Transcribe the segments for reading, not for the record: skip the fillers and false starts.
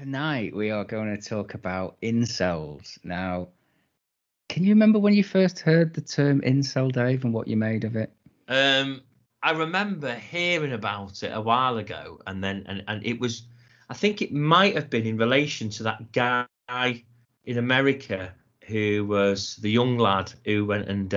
tonight we are going to talk about incels. Now, can you remember when you first heard the term incel, Dave, and what you made of it? I remember hearing about it a while ago, and it was, I think it might have been in relation to that guy in America who was the young lad who went and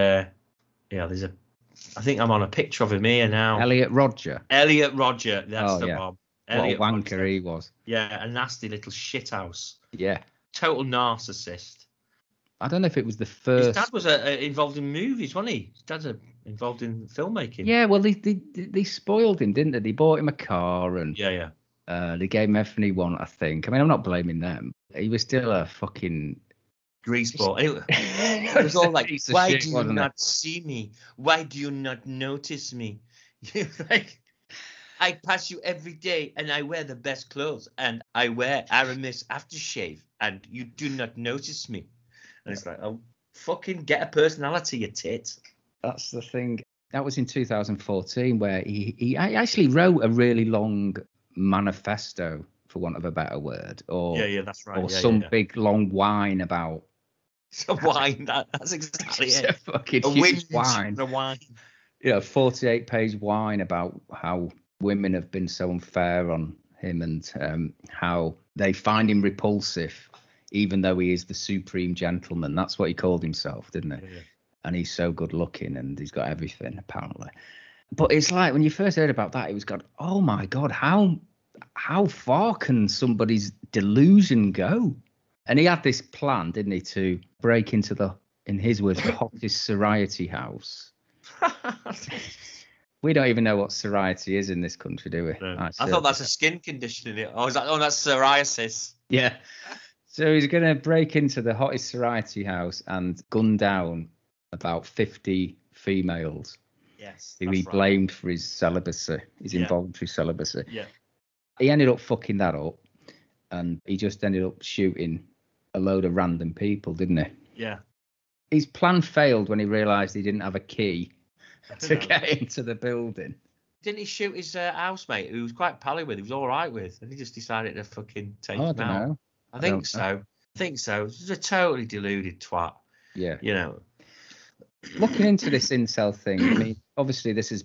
I think I'm on a picture of him here now. Elliot Rodger. That's the one. Elliot what a wanker Rodger. He was. Yeah, a nasty little shithouse. Yeah. Total narcissist. I don't know if it was the first. His dad was involved in movies, wasn't he? His dad's involved in filmmaking. Yeah, well, they spoiled him, didn't they? They bought him a car and they gave him everything he wanted, I think. I mean, I'm not blaming them. He was still a fucking greaseball. It was all like, why do you not see me? Why do you not notice me? Like, I pass you every day and I wear the best clothes and I wear Aramis aftershave and you do not notice me. And it's like, oh, fucking get a personality, you tit. That's the thing. That was in 2014 where he actually wrote a really long manifesto, for want of a better word. Or, that's right. Or some big long whine about. Some wine. That's exactly it. A fucking huge wine. A wine. 48-page whine about how women have been so unfair on him and how they find him repulsive. Even though he is the supreme gentleman, that's what he called himself, didn't he? Yeah. And he's so good looking and he's got everything, apparently. But it's like when you first heard about that, it was God, oh my God, how far can somebody's delusion go? And he had this plan, didn't he, to break into in his words, the hottest Sorority house. We don't even know what Sorority is in this country, do we? No. I thought that's a skin condition. That's psoriasis. Yeah. So he's going to break into the hottest Sorority house and gun down about 50 females. Yes. Who he blamed for his celibacy, his involuntary celibacy. Yeah. He ended up fucking that up and he just ended up shooting a load of random people, didn't he? Yeah. His plan failed when he realised he didn't have a key to get into the building. Didn't he shoot his housemate who was quite pally with, he was all right with, and he just decided to fucking take him out? I think so. He's a totally deluded twat. Yeah. You know. Looking into this incel thing, I mean, obviously this has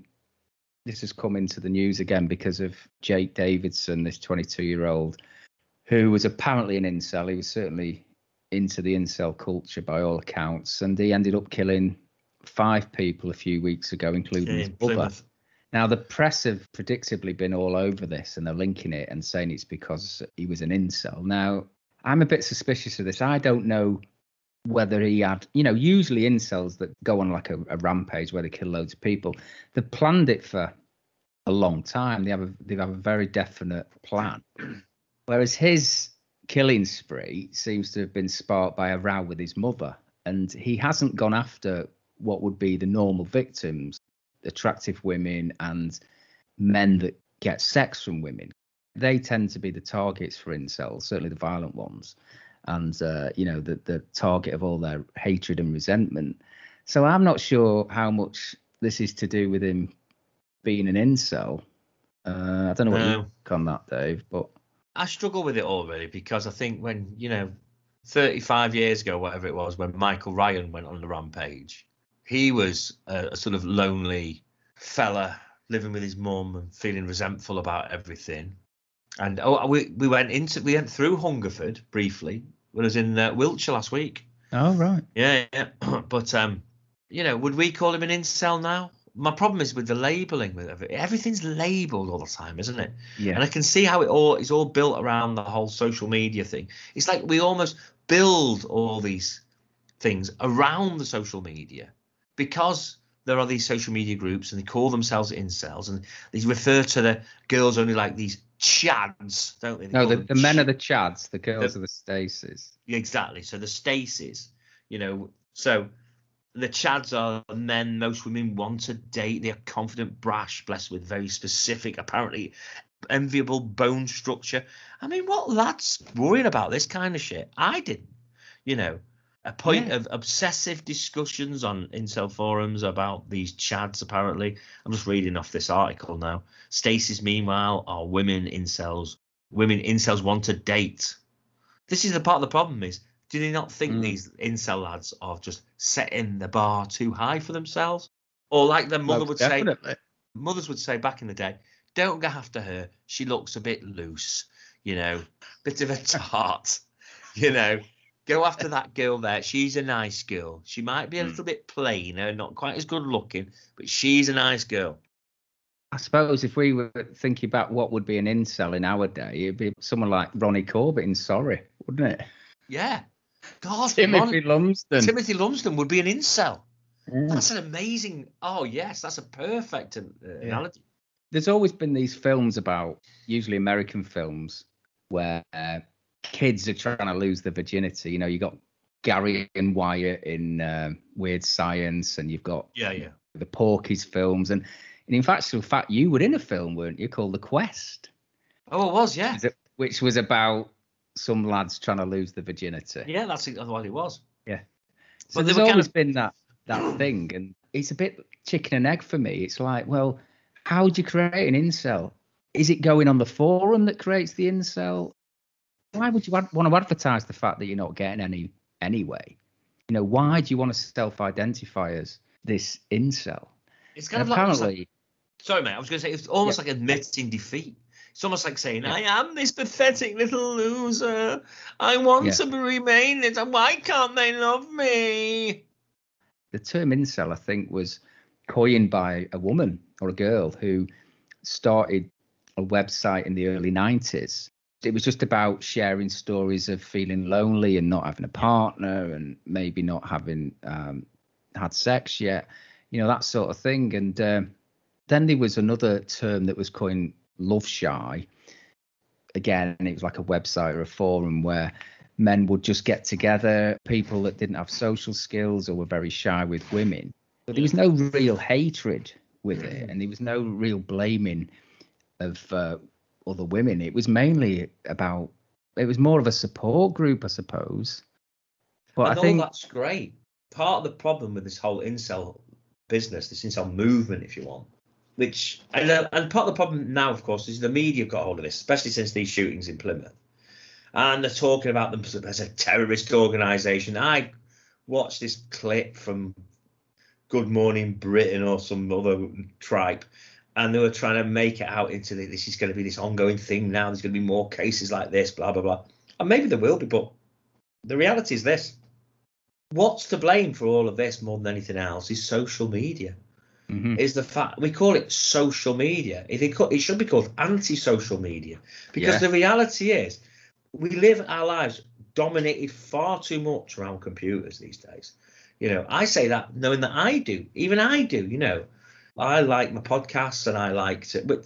come into the news again because of Jake Davidson, this 22-year-old, who was apparently an incel. He was certainly into the incel culture by all accounts, and he ended up killing 5 people a few weeks ago, including his brother. Now, the press have predictably been all over this, and they're linking it and saying it's because he was an incel. Now, I'm a bit suspicious of this. I don't know whether he had, usually incels that go on like a rampage where they kill loads of people, they've planned it for a long time. They have a very definite plan. Whereas his killing spree seems to have been sparked by a row with his mother, and he hasn't gone after what would be the normal victims, attractive women and men that get sex from women. They tend to be the targets for incels, certainly the violent ones, and the target of all their hatred and resentment. So I'm not sure how much this is to do with him being an incel. I don't know what you think on that, Dave, but I struggle with it all really, because I think when 35 years ago, whatever it was, when Michael Ryan went on the rampage, he was a sort of lonely fella living with his mum and feeling resentful about everything. And we went through Hungerford briefly. I was in Wiltshire last week. Oh right. Yeah. But would we call him an incel now? My problem is with the labelling. Everything's labelled all the time, isn't it? Yeah. And I can see how it's all built around the whole social media thing. It's like we almost build all these things around the social media, because there are these social media groups and they call themselves incels, and they refer to the girls only like these chads, don't they? No, the men are the chads, the girls are the Stacies. Exactly. So the Stacies, so the chads are the men most women want to date. They're confident, brash, blessed with very specific, apparently enviable bone structure. I mean, what lads worrying about this kind of shit? I didn't, a point of obsessive discussions on incel forums about these chads, apparently. I'm just reading off this article now. Stacies, meanwhile, are women incels women incels want to date. This is the part of the problem is, do they not think these incel lads are just setting the bar too high for themselves? Or like their mother would say, mothers would say back in the day, don't go after her. She looks a bit loose, bit of a tart, Go after that girl there. She's a nice girl. She might be a little bit plainer, not quite as good looking, but she's a nice girl. I suppose if we were thinking about what would be an incel in our day, it'd be someone like Ronnie Corbett in Sorry, wouldn't it? Yeah. God, Timothy Lumsden. Timothy Lumsden would be an incel. That's an amazing. Oh yes, that's a perfect analogy. There's always been these films about, usually American films, where kids are trying to lose their virginity. You got Gary and Wyatt in Weird Science, and you've got the Porky's films, and in fact, you were in a film, weren't you, called The Quest? Oh, it was, yeah. Which was about some lads trying to lose their virginity. Yeah, that's what it was. Yeah. So but there's always been that thing, and it's a bit chicken and egg for me. It's like, well, how do you create an incel? Is it going on the forum that creates the incel? Why would you want to advertise the fact that you're not getting any anyway? Why do you want to self-identify as this incel? It's kind of apparently. Sorry, mate. I was going to say it's almost like admitting defeat. It's almost like saying, "I am this pathetic little loser. I want to remain it, and why can't they love me?" The term incel, I think, was coined by a woman or a girl who started a website in the early 90s. It was just about sharing stories of feeling lonely and not having a partner and maybe not having had sex yet, that sort of thing. And then there was another term that was coined love shy. Again, it was like a website or a forum where men would just get together, people that didn't have social skills or were very shy with women. But there was no real hatred with it, and there was no real blaming of other women. It was mainly it was more of a support group, I suppose. But I think that's great. Part of the problem with this whole incel business, this incel movement, if you want, and part of the problem now, of course, is the media got hold of this, especially since these shootings in Plymouth. And they're talking about them as a terrorist organisation. I watched this clip from Good Morning Britain or some other tripe, and they were trying to make it out into this is going to be this ongoing thing now. There's going to be more cases like this, blah, blah, blah. And maybe there will be, but the reality is this. What's to blame for all of this more than anything else is social media. Is the fact we call it social media. It should be called anti-social media, because the reality is we live our lives dominated far too much around computers these days. I say that knowing that I do. Even I do, I like my podcasts and I like to, but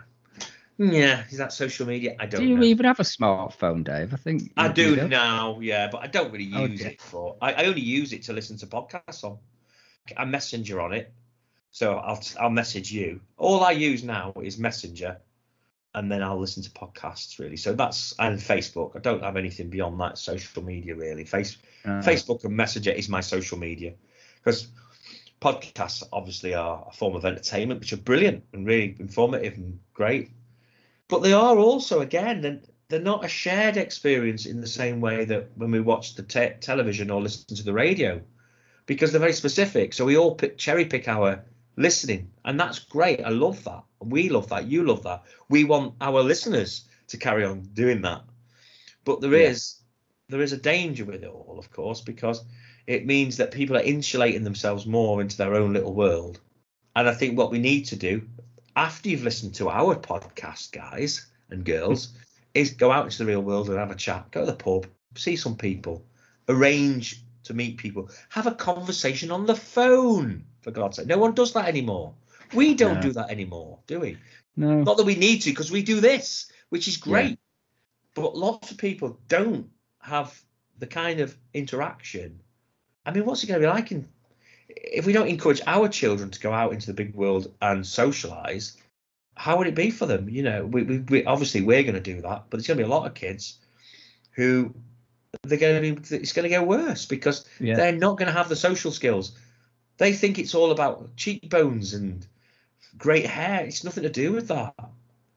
is that social media? I don't know. Do you even have a smartphone, Dave? I think I do now, but I don't really use it for, I only use it to listen to podcasts on. I Messenger on it. So I'll message you. All I use now is Messenger, and then I'll listen to podcasts, really. So and Facebook. I don't have anything beyond that social media, really. Facebook and Messenger is my social media, because podcasts obviously are a form of entertainment, which are brilliant and really informative and great. But they are also, again, they're not a shared experience in the same way that when we watch the television or listen to the radio, because they're very specific. So we all cherry pick our listening, and that's great. I love that. We love that. You love that. We want our listeners to carry on doing that. But there is a danger with it all, of course, because it means that people are insulating themselves more into their own little world. And I think what we need to do after you've listened to our podcast, guys and girls, is go out into the real world and have a chat, go to the pub, see some people, arrange to meet people, have a conversation on the phone, for God's sake. No one does that anymore. We don't do that anymore, do we? No. Not that we need to, because we do this, which is great. But lots of people don't have the kind of interaction. I mean, what's it going to be like if we don't encourage our children to go out into the big world and socialise? How would it be for them? We obviously we're going to do that, but there's going to be a lot of kids who it's going to get worse, because they're not going to have the social skills. They think it's all about cheekbones and great hair. It's nothing to do with that.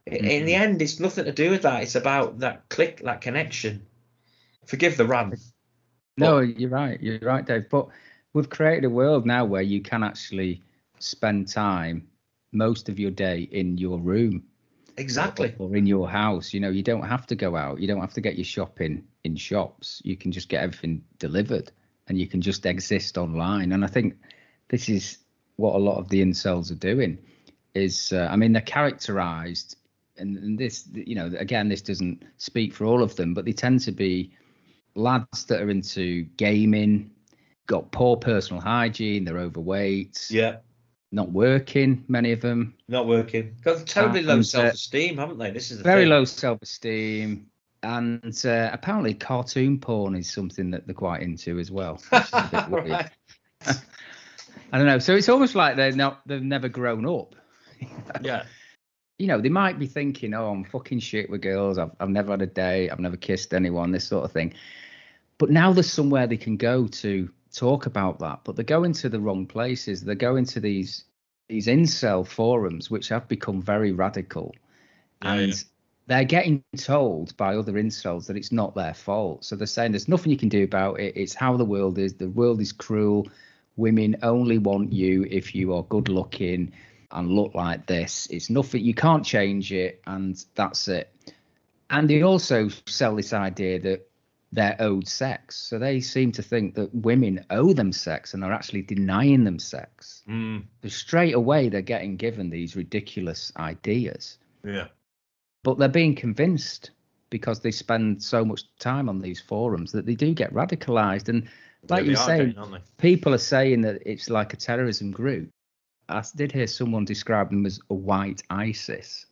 In the end, it's nothing to do with that. It's about that click, that connection. Forgive the rant. No, you're right. You're right, Dave. But we've created a world now where you can actually spend time, most of your day, in your room. Exactly. Or in your house. You don't have to go out. You don't have to get your shopping in shops. You can just get everything delivered, and you can just exist online. And I think this is what a lot of the incels are doing. They're characterized, and this, again, this doesn't speak for all of them, but they tend to be lads that are into gaming, got poor personal hygiene, they're overweight, not working, many of them. Not working. Got totally low self-esteem, haven't they? This is the very thing. low self-esteem. And apparently cartoon porn is something that they're quite into as well. Which is a bit weird. Right. I don't know. So it's almost like they've never grown up. Yeah. They might be thinking, oh, I'm fucking shit with girls. I've never had a date. I've never kissed anyone, this sort of thing. But now there's somewhere they can go to talk about that. But they're going to the wrong places. They're going to these incel forums, which have become very radical. They're getting told by other incels that it's not their fault. So they're saying there's nothing you can do about it. It's how the world is. The world is cruel. Women only want you if you are good looking and look like this. It's nothing. You can't change it. And that's it. And they also sell this idea that they're owed sex. So they seem to think that women owe them sex and are actually denying them sex. So straight away, they're getting given these ridiculous ideas. Yeah. But they're being convinced because they spend so much time on these forums that they do get radicalized. And like you were saying, people are saying that it's like a terrorism group. I did hear someone describe them as a white ISIS,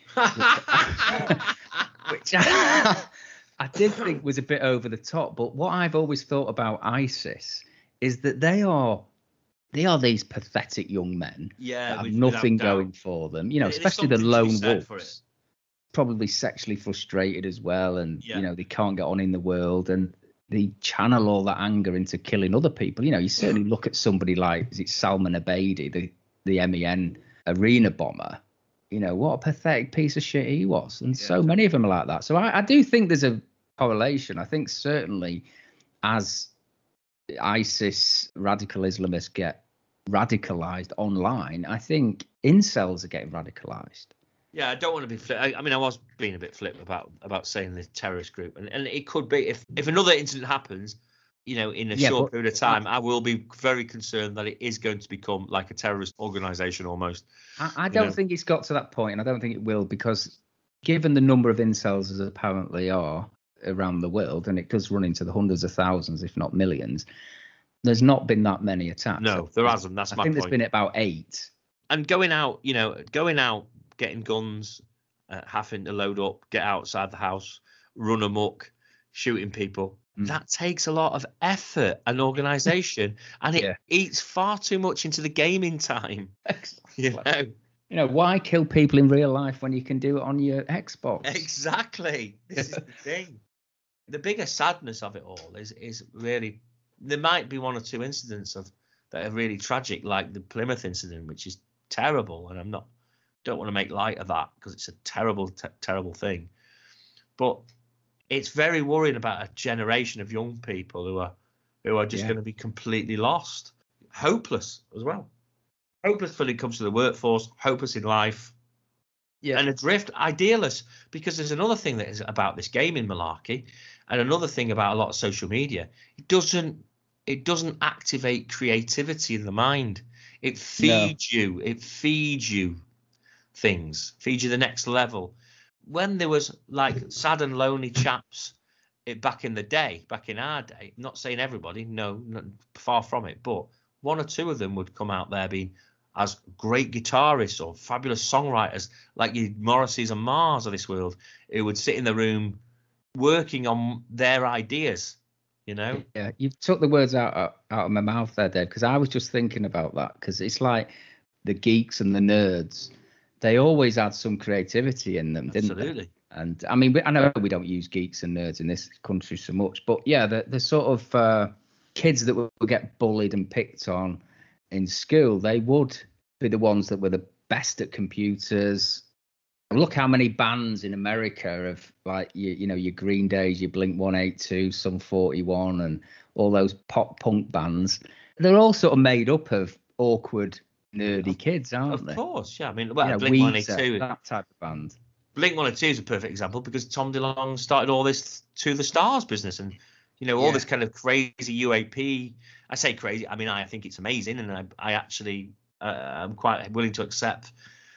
which I did think was a bit over the top. But what I've always thought about ISIS is that they are these pathetic young men that have nothing going for them. Especially the lone wolves. Probably sexually frustrated as well, and they can't get on in the world, and they channel all that anger into killing other people. You certainly look at somebody like, is it Salman Abedi, the MEN arena bomber? What a pathetic piece of shit he was, and so many of them are like that. So I do think there's a correlation. I think certainly as ISIS radical Islamists get radicalized online, I think incels are getting radicalized. Yeah, I don't want to be flip. I was being a bit flip about saying the terrorist group, and it could be if another incident happens, in a short period of time, I will be very concerned that it is going to become like a terrorist organization almost. I don't think it's got to that point, and I don't think it will, because given the number of incels as apparently are around the world, and it does run into the hundreds of thousands, if not millions, there's not been that many attacks. No, there hasn't. That's my point. I think there's been about 8. And going out, getting guns, having to load up, get outside the house, run amok, shooting people. That takes a lot of effort and organisation, and it eats far too much into the gaming time. Why kill people in real life when you can do it on your Xbox? Exactly. This is the thing. The bigger sadness of it all is really, there might be one or two incidents that are really tragic, like the Plymouth incident, which is terrible, and don't want to make light of that because it's a terrible, terrible thing. But it's very worrying about a generation of young people who are just going to be completely lost, hopeless as well. Hopeless when it comes to the workforce, hopeless in life, and adrift, idealist. Because there's another thing that is about this gaming malarkey, and another thing about a lot of social media. It doesn't activate creativity in the mind. It feeds you. It feeds you things, feed you the next level. When there was like sad and lonely chaps back in our day, not saying everybody, no, far from it, but one or two of them would come out there being as great guitarists or fabulous songwriters, like your Morrisseys and Mars of this world, who would sit in the room working on their ideas. Yeah, you took the words out of my mouth there, Dave, because I was just thinking about that, because it's like the geeks and the nerds, they always had some creativity in them, didn't they? And I know we don't use geeks and nerds in this country so much, but yeah, the sort of kids that would get bullied and picked on in school, they would be the ones that were the best at computers, Look how many bands in America have, like, you know, your Green Days, your Blink-182, Sum 41, and all those pop punk bands. They're all sort of made up of awkward, nerdy kids, aren't they? Of course, yeah. I mean, You well, know, Blink-182, Weezer, that type of band. Blink-182 is a perfect example because Tom DeLonge started all this To the Stars business, and you know, all this kind of crazy UAP. I say crazy. I mean, I think it's amazing, and I actually I'm quite willing to accept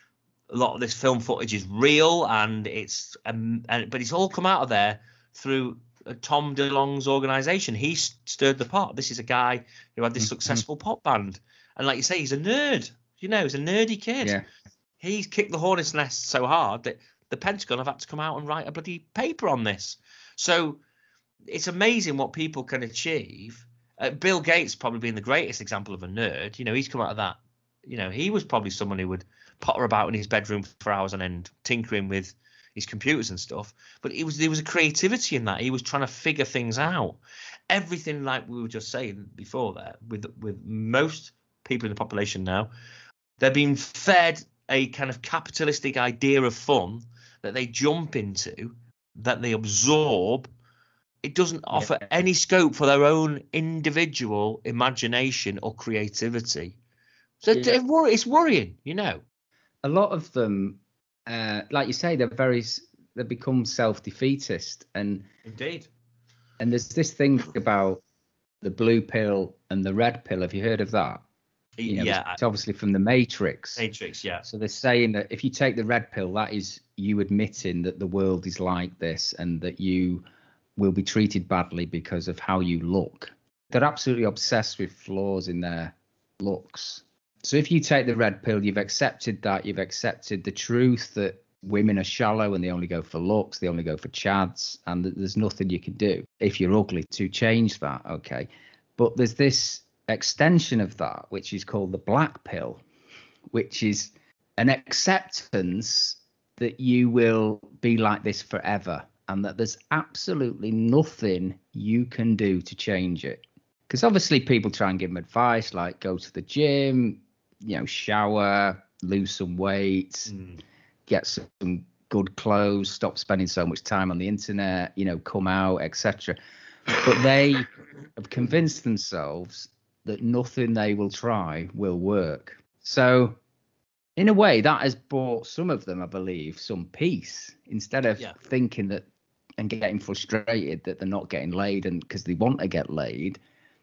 a lot of this film footage is real, and it's but it's all come out of there through Tom DeLonge's organization. He stirred the pot. This is a guy who had this successful pop band, and like you say, he's a nerd. You know, he's a nerdy kid. Yeah. He's kicked the hornet's nest so hard that the Pentagon have had to come out and write a bloody paper on this. So it's amazing what people can achieve. Bill Gates probably being the greatest example of a nerd. You know, he's come out of that. You know, he was probably someone who would potter about in his bedroom for hours on end, tinkering with his computers and stuff. But there was a creativity in that. He was trying to figure things out. Everything, like we were just saying before there, with most people in the population now, they're being fed a kind of capitalistic idea of fun that they jump into, that they absorb. It doesn't offer any scope for their own individual imagination or creativity. So it's worrying, you know. A lot of them, like you say, they become self-defeatist, and indeed. And there's this thing about the blue pill and the red pill. Have you heard of that? You know, it's obviously from the Matrix. Yeah. So they're saying that if you take the red pill, that is you admitting that the world is like this and that you will be treated badly because of how you look. They're absolutely obsessed with flaws in their looks. So if you take the red pill, you've accepted that. You've accepted the truth that women are shallow and they only go for looks. They only go for chads, and there's nothing you can do if you're ugly to change that. Okay. But there's this extension of that, which is called the black pill, which is an acceptance that you will be like this forever and that there's absolutely nothing you can do to change it. Because obviously people try and give them advice like go to the gym, you know, shower, lose some weight, get some good clothes, stop spending so much time on the internet, you know, come out, etc. But they have convinced themselves that nothing they will try will work. So in a way, that has brought some of them, I believe, some peace, instead of thinking that and getting frustrated that they're not getting laid and because they want to get laid.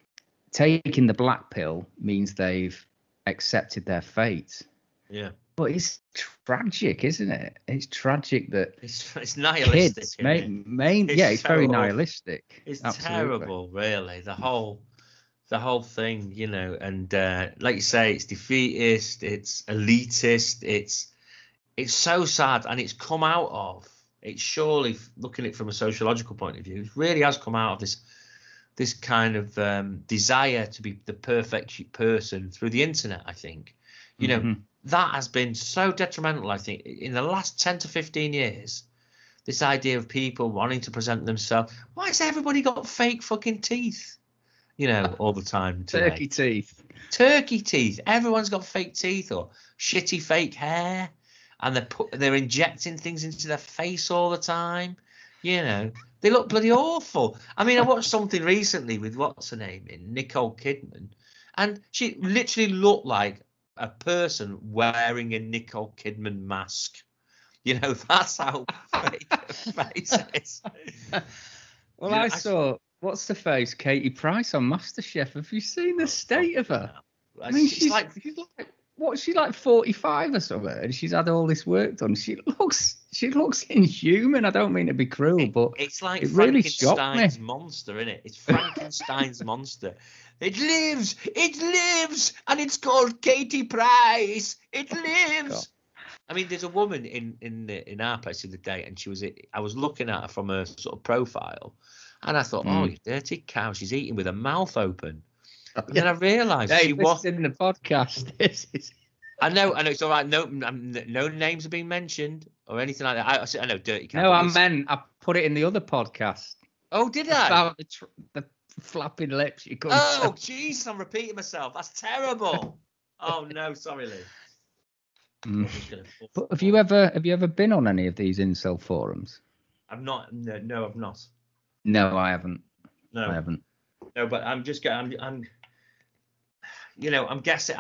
Taking the black pill means they've accepted their fate. Yeah. But it's tragic, isn't it? It's tragic that it's nihilistic. Kids, it's very nihilistic. It's Absolutely. terrible, really. The whole thing, you know, and like you say, it's defeatist, it's elitist, it's so sad, and it's come out of. It's surely, looking at it from a sociological point of view, it really has come out of this kind of desire to be the perfect person through the internet. I think, you know, that has been so detrimental. I think in the last 10 to 15 years, this idea of people wanting to present themselves. Why has everybody got fake fucking teeth? You know, all the time today. Turkey teeth. Everyone's got fake teeth or shitty fake hair, and they're injecting things into their face all the time. You know, they look bloody awful. I mean, I watched something recently with what's her name in Nicole Kidman, and she literally looked like a person wearing a Nicole Kidman mask. You know, that's how fake her face is. Well, I saw. What's the face? Katie Price on MasterChef. Have you seen the state of her? I mean, she's like 45 or something, and she's had all this work done. She looks inhuman. I don't mean to be cruel, but it's like really Frankenstein's monster, isn't it? It's Frankenstein's monster. It lives, and it's called Katie Price. It lives. I mean, there's a woman in our place the other day, and I was looking at her from her sort of profile. And I thought, oh, you dirty cow! She's eating with her mouth open. And then I realised she was in the podcast. I know it's all right. No names are being mentioned or anything like that. I know dirty cow. No, I put it in the other podcast. Oh, did I? About the flapping lips. You couldn't. Oh, jeez, I'm repeating myself. That's terrible. Oh no, sorry, Lee. Mm. Just gonna But have you ever been on any of these incel forums? I'm not. No, I've not. No, I haven't. No, I haven't. no. But I'm just. I'm. I'm guessing.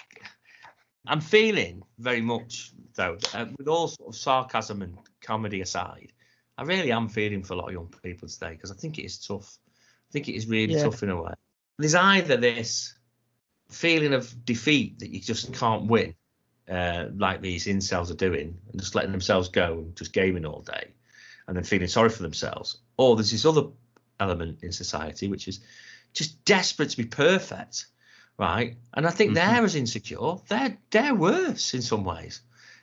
I'm feeling very much though, with all sort of sarcasm and comedy aside, I really am feeling for a lot of young people today because I think it is tough. I think it is really tough in a way. There's either this feeling of defeat that you just can't win, like these incels are doing, and just letting themselves go and just gaming all day, and then feeling sorry for themselves. Or there's this other element in society which is just desperate to be perfect, right? And I think they're as insecure. They're worse in some ways,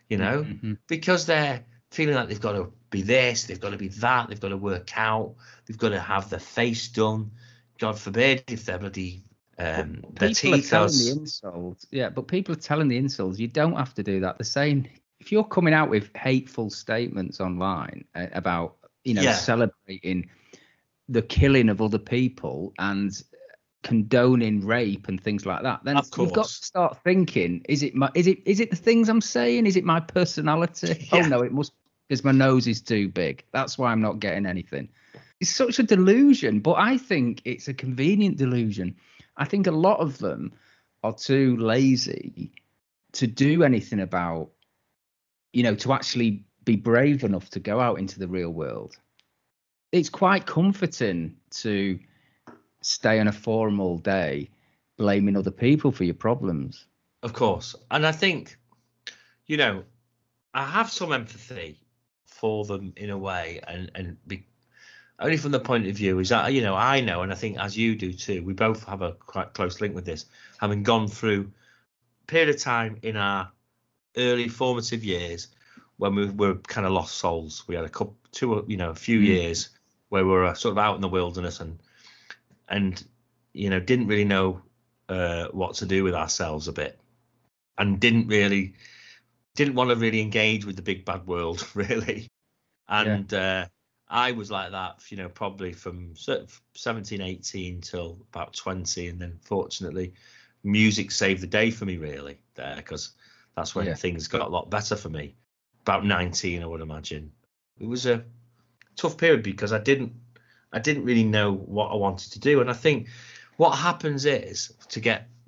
because they're feeling like they've got to be this, they've got to be that, they've got to work out, they've got to have their face done. God forbid if they're bloody their teeth are telling the insults. Yeah, but people are telling the insults you don't have to do that. They're saying if you're coming out with hateful statements online about celebrating the killing of other people and condoning rape and things like that, then you've got to start thinking: is it the things I'm saying? Is it my personality? Yeah. Oh no, it must because my nose is too big. That's why I'm not getting anything. It's such a delusion, but I think it's a convenient delusion. I think a lot of them are too lazy to do anything about, to actually be brave enough to go out into the real world. It's quite comforting to stay on a forum all day blaming other people for your problems. Of course. And I think, I have some empathy for them in a way, and only from the point of view is that, I know, and I think as you do too, we both have a quite close link with this, having gone through a period of time in our early formative years when we were kind of lost souls. We had a few years where we were sort of out in the wilderness and didn't really know what to do with ourselves a bit, and didn't want to really engage with the big bad world really. And I was like that, probably from 17, 18 till about 20. And then fortunately, music saved the day for me, really, there, because that's when things got a lot better for me. About 19, I would imagine. It was a tough period because I didn't really know what I wanted to do. And I think what happens is, to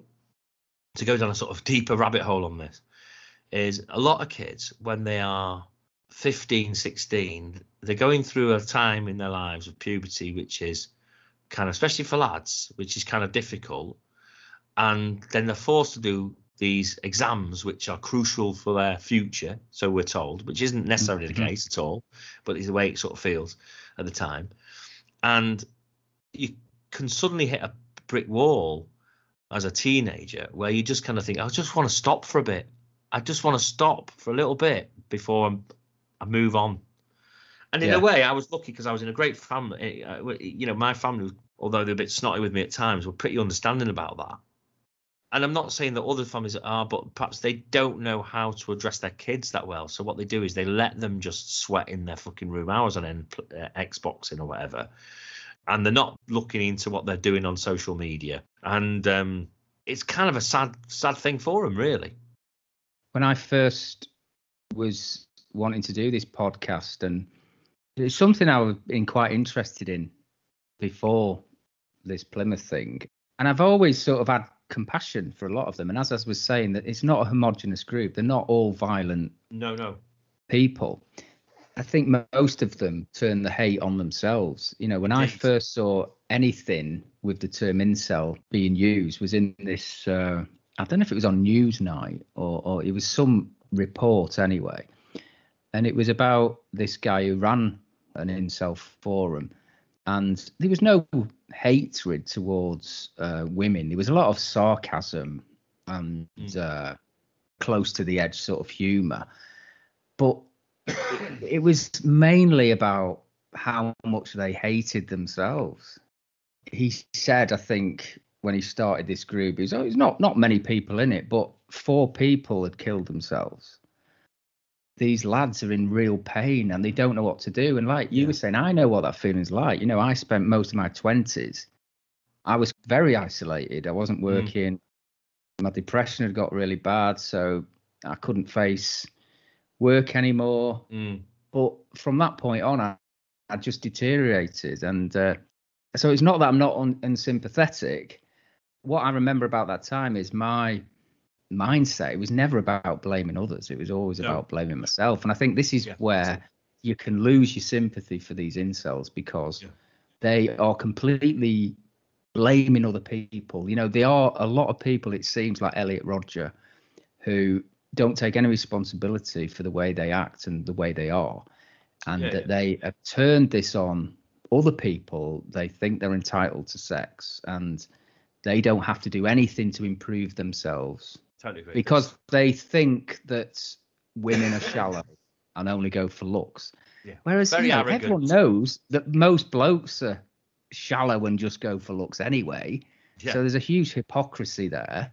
go down a sort of deeper rabbit hole on this, is a lot of kids, when they are 15, 16, they're going through a time in their lives of puberty, which is kind of, especially for lads, which is kind of difficult. And then they're forced to do these exams, which are crucial for their future, so we're told, which isn't necessarily the case at all, but it's the way it sort of feels at the time. And you can suddenly hit a brick wall as a teenager where you just kind of think, I just want to stop for a bit. I just want to stop for a little bit before I move on. And in a way, I was lucky because I was in a great family. My family, although they're a bit snotty with me at times, were pretty understanding about that. And I'm not saying that other families are, but perhaps they don't know how to address their kids that well. So what they do is they let them just sweat in their fucking room hours on end, Xboxing or whatever. And they're not looking into what they're doing on social media. And it's kind of a sad thing for them, really. When I first was wanting to do this podcast, and it's something I've been quite interested in before this Plymouth thing, and I've always sort of had compassion for a lot of them. And as I was saying, that it's not a homogenous group. They're not all violent people. I think most of them turn the hate on themselves. When I first saw anything with the term incel being used was in this, I don't know if it was on Newsnight or it was some report anyway. And it was about this guy who ran an incel forum. And there was no hatred towards women. There was a lot of sarcasm and close to the edge sort of humour. But it was mainly about how much they hated themselves. He said, I think, when he started this group, it's not many people in it, but 4 people had killed themselves. These lads are in real pain and they don't know what to do. And like you were saying, I know what that feeling's like. I spent most of my 20s. I was very isolated. I wasn't working. My depression had got really bad. So I couldn't face work anymore. But from that point on, I just deteriorated. And so it's not that I'm not unsympathetic. What I remember about that time is my mindset. It was never about blaming others. It was always about blaming myself. And I think this is where you can lose your sympathy for these incels, because they are completely blaming other people. You know, there are a lot of people, it seems like Elliot Rodger, who don't take any responsibility for the way they act and the way they are. And that they have turned this on other people. They think they're entitled to sex and they don't have to do anything to improve themselves. Totally agree. Because they think that women are shallow and only go for looks. Yeah. Whereas everyone knows that most blokes are shallow and just go for looks anyway. Yeah. So there's a huge hypocrisy there.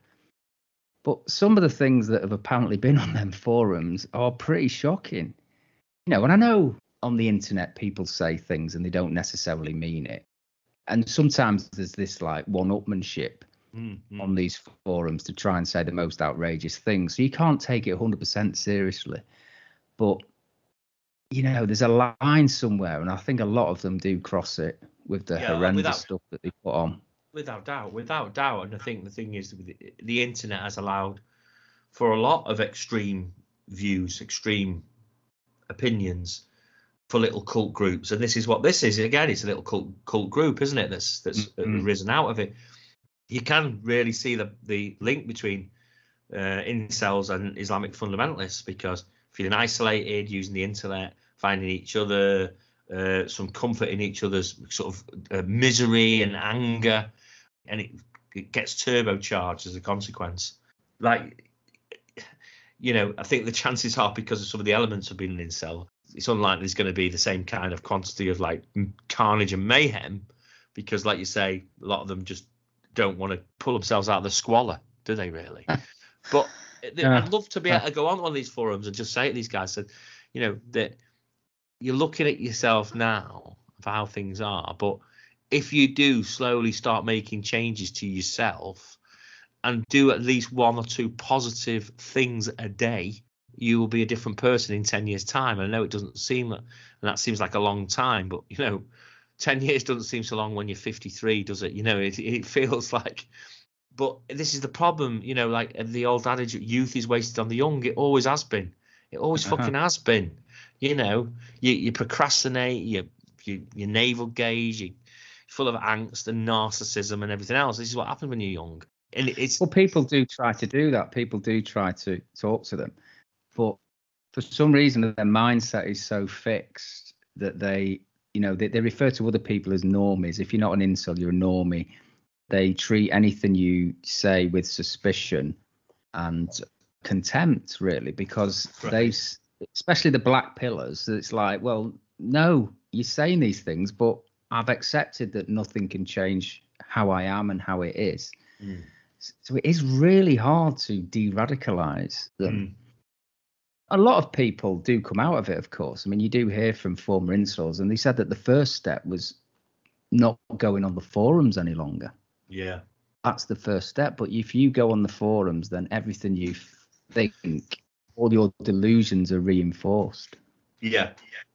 But some of the things that have apparently been on them forums are pretty shocking. You know, and I know on the internet people say things and they don't necessarily mean it. And sometimes there's this like one-upmanship on these forums to try and say the most outrageous things. So you can't take it 100% seriously. But, you know, there's a line somewhere, and I think a lot of them do cross it with the horrendous stuff that they put on. Without doubt. And I think the thing is, the internet has allowed for a lot of extreme views, extreme opinions for little cult groups. And this is what this is. Again, it's a little cult group, isn't it? That's risen out of it. You can really see the link between incels and Islamic fundamentalists, because feeling isolated, using the internet, finding each other, some comfort in each other's sort of misery and anger, and it gets turbocharged as a consequence. Like, you know, I think the chances are, because of some of the elements of being an incel, it's unlikely there's going to be the same kind of quantity of like carnage and mayhem, because, like you say, a lot of them just don't want to pull themselves out of the squalor, do they really? But I'd love to be able to go on one of these forums and just say to these guys that, you know, that you're looking at yourself now for how things are, but if you do slowly start making changes to yourself and do at least one or two positive things a day, you will be a different person in 10 years' time. And I know it doesn't seem that, and that seems like a long time, but, you know, 10 years doesn't seem so long when you're 53, does it? You know, it feels like. But this is the problem, you know, like the old adage, youth is wasted on the young. It always has been. It always fucking has been. You know, you procrastinate, you navel gaze, you're full of angst and narcissism and everything else. This is what happens when you're young. And it's people do try to do that. People do try to talk to them, but for some reason their mindset is so fixed that they refer to other people as normies. If you're not an incel, you're a normie. They treat anything you say with suspicion and contempt, really, because they, especially the black pillars, it's like, well, no, you're saying these things, but I've accepted that nothing can change how I am and how it is. So it is really hard to de-radicalize them. A lot of people do come out of it, of course. I mean, you do hear from former incels, and they said that the first step was not going on the forums any longer. Yeah. That's the first step. But if you go on the forums, then everything you think, all your delusions are reinforced. Yeah.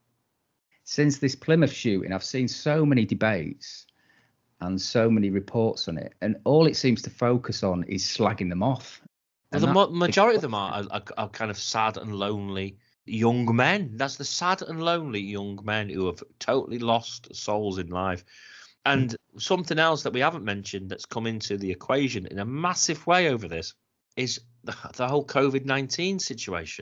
Since this Plymouth shooting, I've seen so many debates and so many reports on it, and all it seems to focus on is slagging them off. Well, the majority of them are kind of sad and lonely young men. That's the sad and lonely young men who have totally lost souls in life. And something else that we haven't mentioned that's come into the equation in a massive way over this is the whole COVID-19 situation.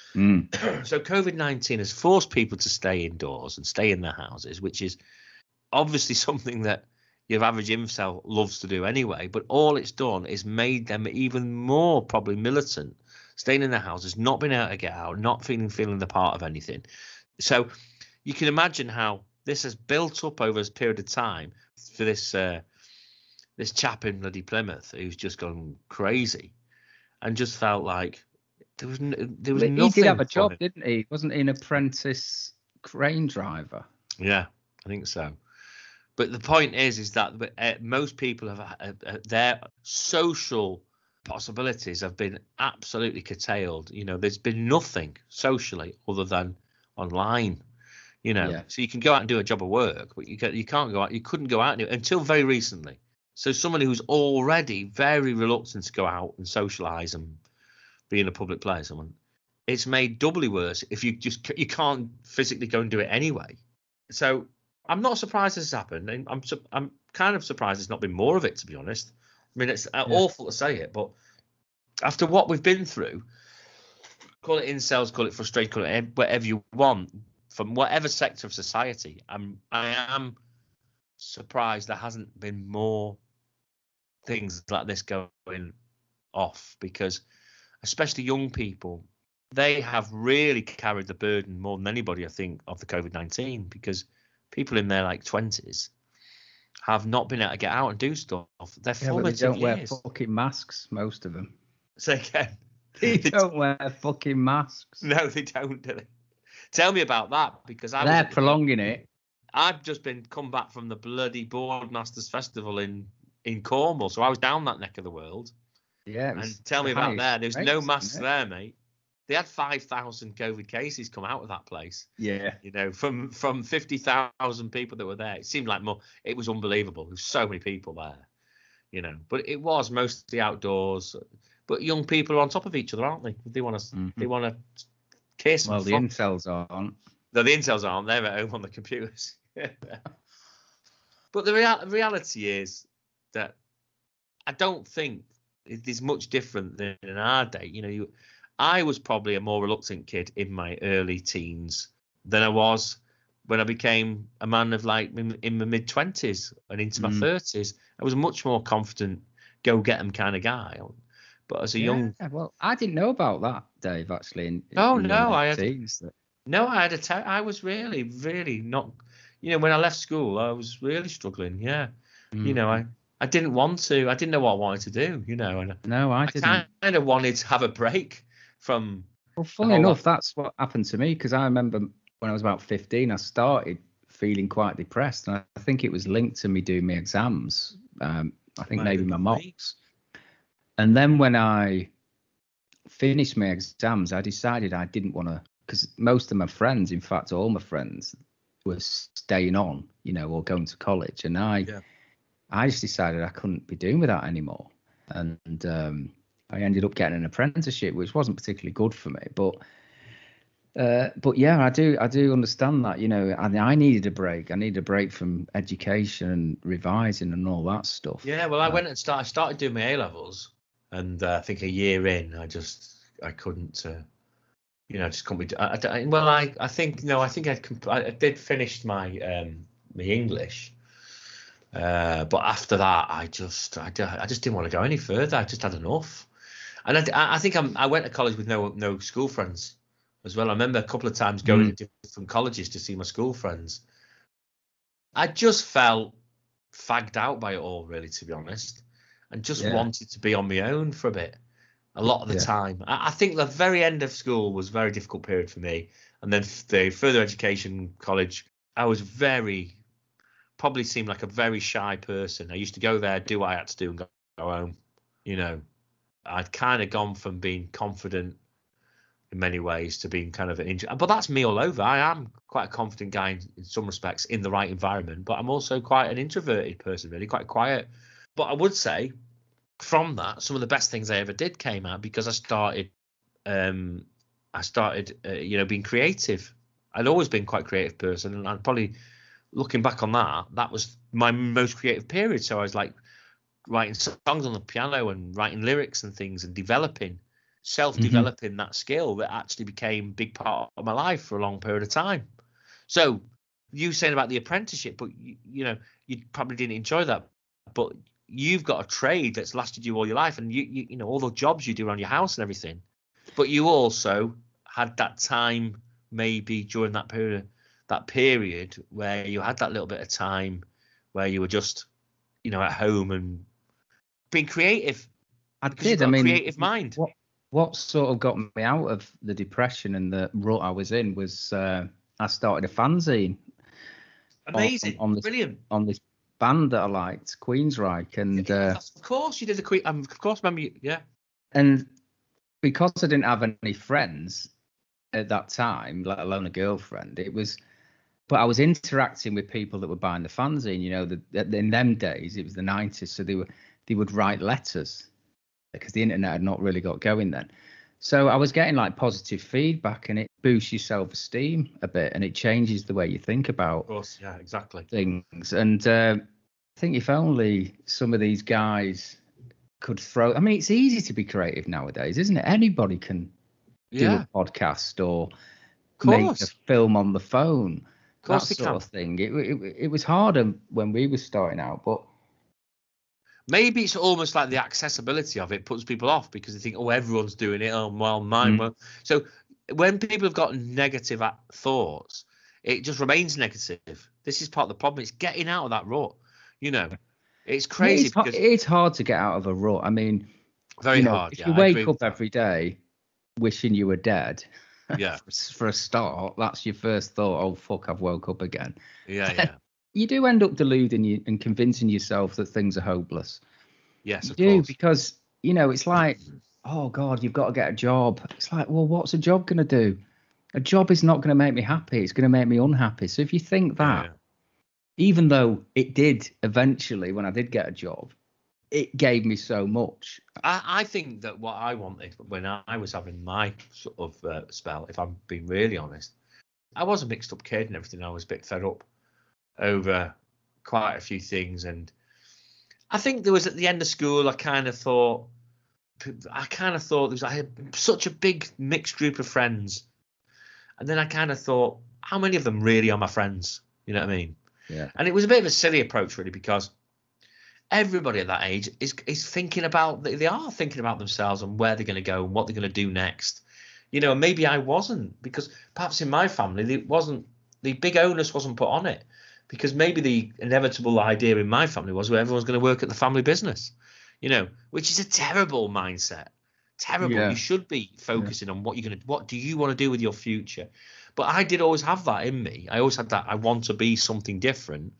So COVID-19 has forced people to stay indoors and stay in their houses, which is obviously something that your average incel loves to do anyway. But all it's done is made them even more probably militant, staying in their houses, not being able to get out, not feeling the part of anything. So you can imagine how this has built up over a period of time for this chap in bloody Plymouth who's just gone crazy and just felt like there was nothing. He did have a job, didn't he? Wasn't he an apprentice crane driver? Yeah, I think so. But the point is that most people have their social possibilities have been absolutely curtailed. There's been nothing socially other than online. So you can go out and do a job of work, but you can't go out. You couldn't go out until very recently. So somebody who's already very reluctant to go out and socialise and be in a public place, it's made doubly worse if you can't physically go and do it anyway. So I'm not surprised this has happened. And I'm kind of surprised there's not been more of it, to be honest. I mean, it's awful to say it, but after what we've been through, call it incels, call it frustration, call it whatever you want, from whatever sector of society, I am surprised there hasn't been more things like this going off, because especially young people, they have really carried the burden more than anybody, I think, of the COVID-19, because people in their 20s have not been able to get out and do stuff. They're formative they don't years. wear fucking masks, most of them. Say again. They don't wear fucking masks. No, they don't, do they? Tell me about that, because they're prolonging it. I've just come back from the bloody Boardmasters Festival in Cornwall, so I was down that neck of the world. Yeah, and tell me about there. There's no masks there, mate. They had 5,000 COVID cases come out of that place. Yeah. From 50,000 people that were there. It seemed like more. It was unbelievable. There was so many people there, But it was mostly outdoors. But young people are on top of each other, aren't they? They want to. They want to kiss. Well, the incels aren't. No, the incels aren't. They're at home on the computers. But the reality is that I don't think it is much different than in our day. I was probably a more reluctant kid in my early teens than I was when I became a man of in my mid-20s and into my 30s. I was a much more confident, go-get-'em kind of guy. But as a young... Well, I didn't know about that, Dave, actually. I was really, really not... when I left school, I was really struggling, yeah. I didn't want to. I didn't know what I wanted to do, And no, I didn't. I kind of wanted to have a break from... Well, funny enough, that's what happened to me, because I remember when I was about 15, I started feeling quite depressed, and I think it was linked to me doing my exams. I think maybe my mocks. And then when I finished my exams, I decided I didn't want to, because most of my friends, in fact, all my friends, were staying on, or going to college, and I just decided I couldn't be doing with that anymore, and I ended up getting an apprenticeship, which wasn't particularly good for me, but yeah, I do understand that, I needed a break. I needed a break from education and revising and all that stuff. Yeah, well, I went and started doing my A-levels, and I think a year in, I couldn't. Just couldn't be. I did finish my English. But after that, I just didn't want to go any further. I just had enough, and I think I went to college with no school friends as well. I remember a couple of times going to different colleges to see my school friends. I just felt fagged out by it all, really, to be honest, and just wanted to be on my own for a bit. A lot of the time, I think the very end of school was a very difficult period for me, and then the further education, college, I was probably seemed like a very shy person. I used to go there, do what I had to do, and go home. I'd kind of gone from being confident in many ways to being kind of but that's me all over. I am quite a confident guy in some respects in the right environment, but I'm also quite an introverted person, really quite quiet. But I would say from that, some of the best things I ever did came out because I started being creative. I'd always been quite a creative person, and I'd probably, looking back on that was my most creative period. So I was writing songs on the piano and writing lyrics and things and self-developing that skill that actually became a big part of my life for a long period of time. So you saying about the apprenticeship, but you probably didn't enjoy that, but you've got a trade that's lasted you all your life, and you all the jobs you do around your house and everything. But you also had that time maybe during that period where you had that little bit of time where you were just at home and being creative. I did. I mean, creative mind. What sort of got me out of the depression and the rut I was in was I started a fanzine. Amazing, brilliant. On this band that I liked, Queensryche, and of course you did the Queen. Of course, remember you? Yeah. And because I didn't have any friends at that time, let alone a girlfriend, but I was interacting with people that were buying the fanzine. You know, in them days, it was the 90s, so they would write letters because the internet had not really got going then. So I was getting like positive feedback, and it boosts your self-esteem a bit, and it changes the way you think about Of course, yeah, exactly. things. And I think if only some of these guys could throw. I mean, it's easy to be creative nowadays, isn't it? Anybody can do a podcast or make a film on the phone. That sort of thing. It was harder when we were starting out, but maybe it's almost like the accessibility of it puts people off because they think, oh, everyone's doing it. Oh, well, mine won't. So when people have got negative thoughts, it just remains negative. This is part of the problem. It's getting out of that rut. You know, it's crazy because it's hard to get out of a rut. I mean, very hard. If you wake up every day wishing you were dead. Yeah. For a start, that's your first thought. Oh fuck, I've woke up again. Yeah. You do end up deluding you and convincing yourself that things are hopeless. Yes, you do, because it's like, oh God, you've got to get a job. It's like, well, what's a job going to do? A job is not going to make me happy. It's going to make me unhappy. So if you think that, even though it did eventually, when I did get a job, it gave me so much. I think that what I wanted when I was having my sort of spell, if I'm being really honest, I was a mixed up kid and everything. I was a bit fed up over quite a few things. And I think there was at the end of school, I kind of thought I had such a big mixed group of friends. And then I kind of thought, how many of them really are my friends? You know what I mean? Yeah. And it was a bit of a silly approach, really, because everybody at that age is thinking about, they are thinking about themselves and where they're going to go and what they're going to do next. And maybe I wasn't, because perhaps in my family, the big onus wasn't put on it, because maybe the inevitable idea in my family was where everyone's going to work at the family business, which is a terrible mindset. Terrible. Yeah. You should be focusing on what do you want to do with your future? But I did always have that in me. I always had that. I want to be something different.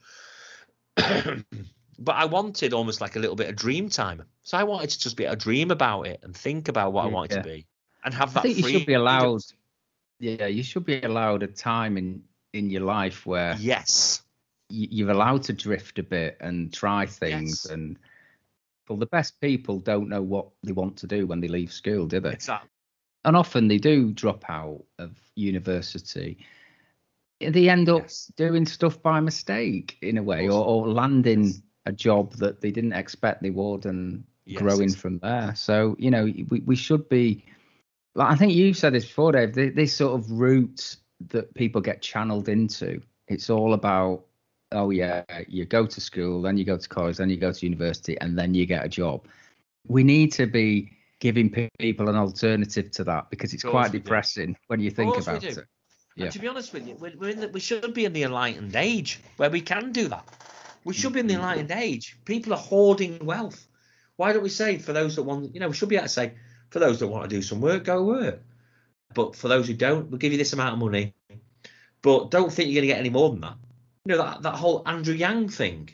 But I wanted almost like a little bit of dream time. So I wanted to just be able to dream about it and think about what I wanted to be and have that. I think you should be allowed. Yeah, you should be allowed a time in your life where you're allowed to drift a bit and try things. And well, the best people don't know what they want to do when they leave school, do they? Exactly. And often they do drop out of university. They end up doing stuff by mistake in a way, or landing a job that they didn't expect they would, and growing from there. So, we should be, like, I think you said this before, Dave, this sort of route that people get channeled into. It's all about, you go to school, then you go to college, then you go to university, and then you get a job. We need to be giving people an alternative to that, because it's quite depressing when you think about it. Yeah. And to be honest with you, we should be in the enlightened age where we can do that. We should be in the enlightened age. People are hoarding wealth. Why don't we say, for those that want, we should be able to say, for those that want to do some work, go work. But for those who don't, we'll give you this amount of money. But don't think you're going to get any more than that. That whole Andrew Yang thing.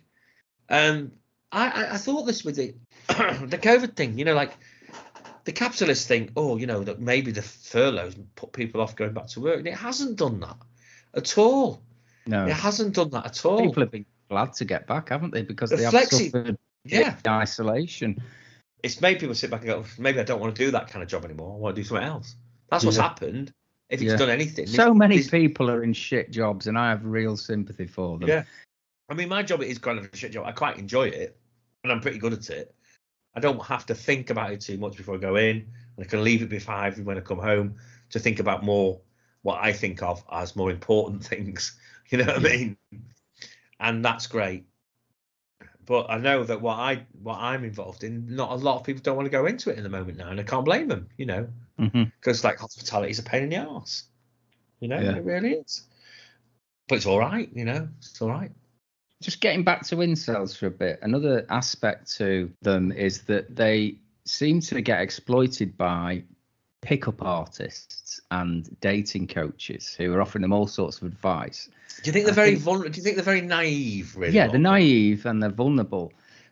I thought this with the COVID thing, like the capitalist thing, that maybe the furloughs put people off going back to work. And it hasn't done that at all. No. It hasn't done that at all. People have been glad to get back, haven't they? Because they have suffered isolation. It's made people sit back and go, maybe I don't want to do that kind of job anymore. I want to do something else. That's what's happened. If it's done anything. So many people are in shit jobs, and I have real sympathy for them. Yeah. I mean, my job is kind of a shit job. I quite enjoy it, and I'm pretty good at it. I don't have to think about it too much before I go in, and I can leave it behind when I come home to think about more what I think of as more important things. You know what I mean? And that's great. But I know that what I'm involved in, not a lot of people don't want to go into it in the moment now, and I can't blame them, because like hospitality is a pain in the arse, it really is. But it's all right, it's all right. Just getting back to incels for a bit, another aspect to them is that they seem to get exploited by pickup artists and dating coaches who are offering them all sorts of advice. Do you think they're very vulnerable? Do you think they're very naive, really? Yeah, they're naive and they're vulnerable.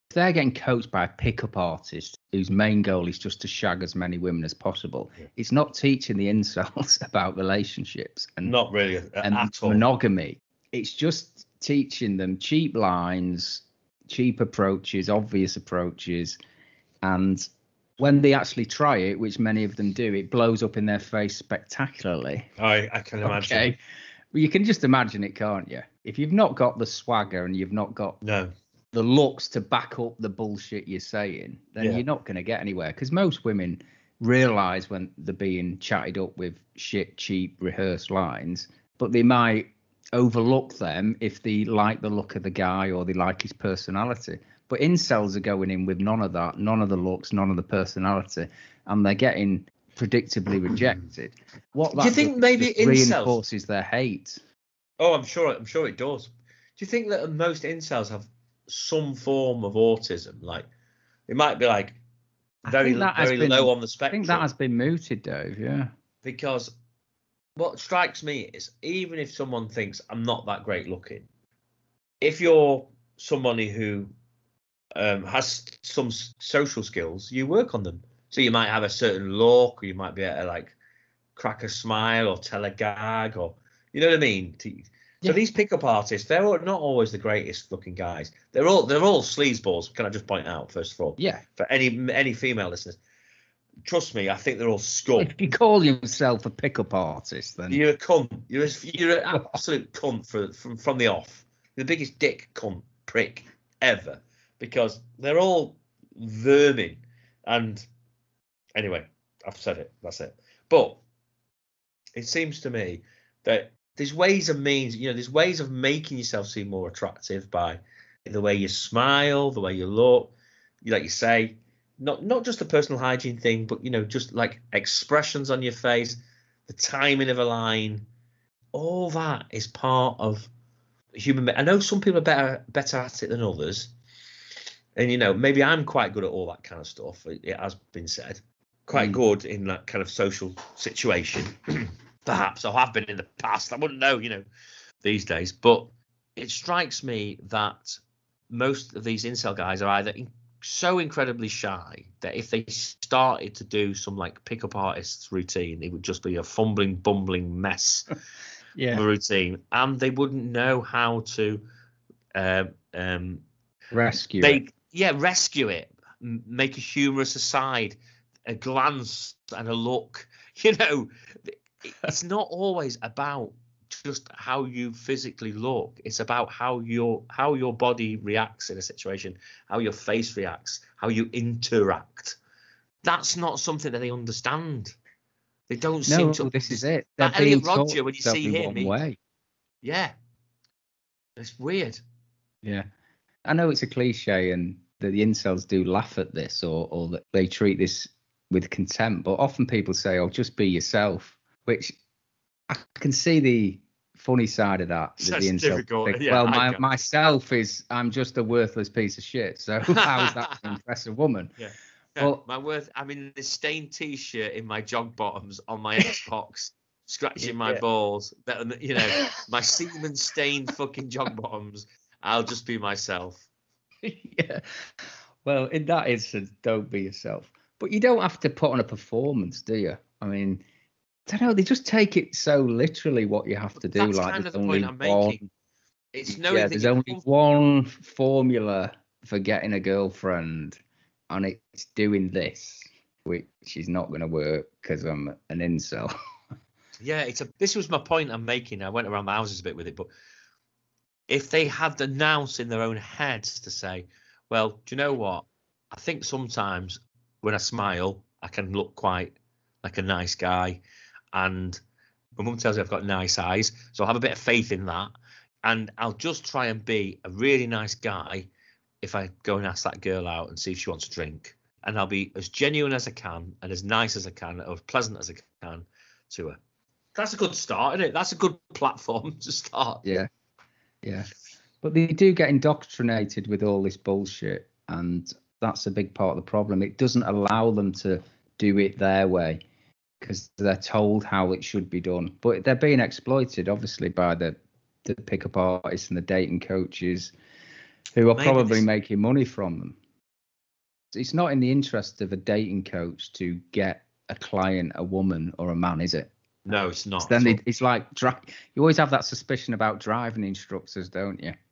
they're getting coached by a pickup artist whose main goal is just to shag as many women as possible, it's not teaching the incels about relationships and not really and at all. monogamy. It's just teaching them cheap lines, cheap approaches, obvious approaches, and when they actually try it, which many of them do, it blows up in their face spectacularly. I can imagine. Okay. Well, you can just imagine it, can't you? If you've not got the swagger and you've not got the looks to back up the bullshit you're saying, then you're not going to get anywhere. Because most women realise when they're being chatted up with shit, cheap, rehearsed lines, but they might overlook them if they like the look of the guy or they like his personality. But incels are going in with none of that, none of the looks, none of the personality, and they're getting predictably rejected. What do you think maybe reinforces their hate? Oh, I'm sure it does. Do you think that most incels have some form of autism? Like, it might be like very low on the spectrum. I think that has been mooted, Dave. Yeah. Because what strikes me is, even if someone thinks I'm not that great looking, if you're somebody who has some social skills, you work on them. So you might have a certain look, or you might be able to like crack a smile or tell a gag, or you know what I mean. So these pickup artists, they're not always the greatest looking guys. They're all sleazeballs. Can I just point out first of all? Yeah. For any female listeners, trust me, I think they're all scum. If you call yourself a pickup artist, then you're a cunt. You're an absolute cunt from the off. You're the biggest dick cunt prick ever, because they're all vermin. And anyway, I've said it. That's it. But it seems to me that there's ways and means. There's ways of making yourself seem more attractive by the way you smile, the way you look. Like you say, not just a personal hygiene thing, but just like expressions on your face, the timing of a line. All that is part of human. I know some people are better at it than others, and maybe I'm quite good at all that kind of stuff. It has been said, quite good in that kind of social situation. Perhaps I have been in the past. I wouldn't know, these days. But it strikes me that most of these incel guys are either so incredibly shy that if they started to do some like pickup artists routine, it would just be a fumbling, bumbling mess of a routine, and they wouldn't know how to rescue it. Rescue it. Make a humorous aside, a glance and a look. It's not always about just how you physically look. It's about how your body reacts in a situation, how your face reacts, how you interact. That's not something that they understand. They don't seem to. This is it. That Elliot Rodger, when you see him, way. Yeah, it's weird. Yeah, I know it's a cliche, and the incels do laugh at this, or that they treat this with contempt. But often people say, "Oh, just be yourself," which I can see the funny side of that. That's difficult. Yeah, well, myself is I'm just a worthless piece of shit. So how is that to impress a woman? Yeah. Well, I'm in this stained T-shirt in my jog bottoms on my Xbox, scratching my balls. My semen stained fucking jog bottoms. I'll just be myself. Yeah. Well, in that instance, don't be yourself. But you don't have to put on a performance, do you? I mean, I don't know. They just take it so literally. What you have to do, that's like kind of the point I'm making. It's knowing there's only one formula for getting a girlfriend, and it's doing this, which is not going to work because I'm an incel. Yeah, this was my point I'm making. I went around the houses a bit with it, but if they had the nous in their own heads to say, well, do you know what? I think sometimes when I smile, I can look quite like a nice guy. And my mum tells me I've got nice eyes, so I'll have a bit of faith in that. And I'll just try and be a really nice guy if I go and ask that girl out and see if she wants a drink. And I'll be as genuine as I can and as nice as I can or as pleasant as I can to her. That's a good start, isn't it? That's a good platform to start. Yeah. Yeah. But they do get indoctrinated with all this bullshit. And that's a big part of the problem. It doesn't allow them to do it their way because they're told how it should be done. But they're being exploited, obviously, by the pickup artists and the dating coaches who are probably making money from them. It's not in the interest of a dating coach to get a client, a woman or a man, is it? No, it's not. Then it's like you always have that suspicion about driving instructors, don't you?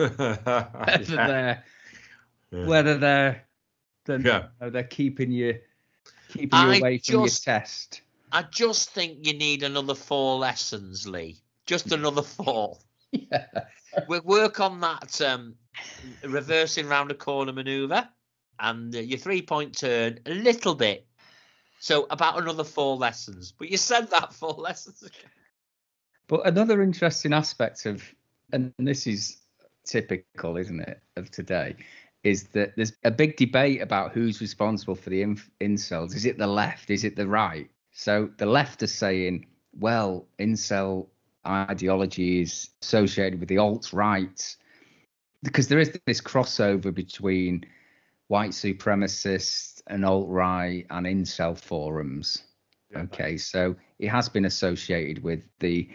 Whether they're keeping you away from your test. I just think you need another 4 lessons, Lee. Just another 4. Yeah. We'll work on that reversing round a corner manoeuvre and your 3-point turn a little bit. So about another 4 lessons. But you said that 4 lessons ago. But another interesting aspect of, and this is typical, isn't it, of today, is that there's a big debate about who's responsible for the incels. Is it the left? Is it the right? So the left are saying, well, incel ideology is associated with the alt-right, because there is this crossover between white supremacists and alt-right and incel forums. Yeah. Okay, so it has been associated with the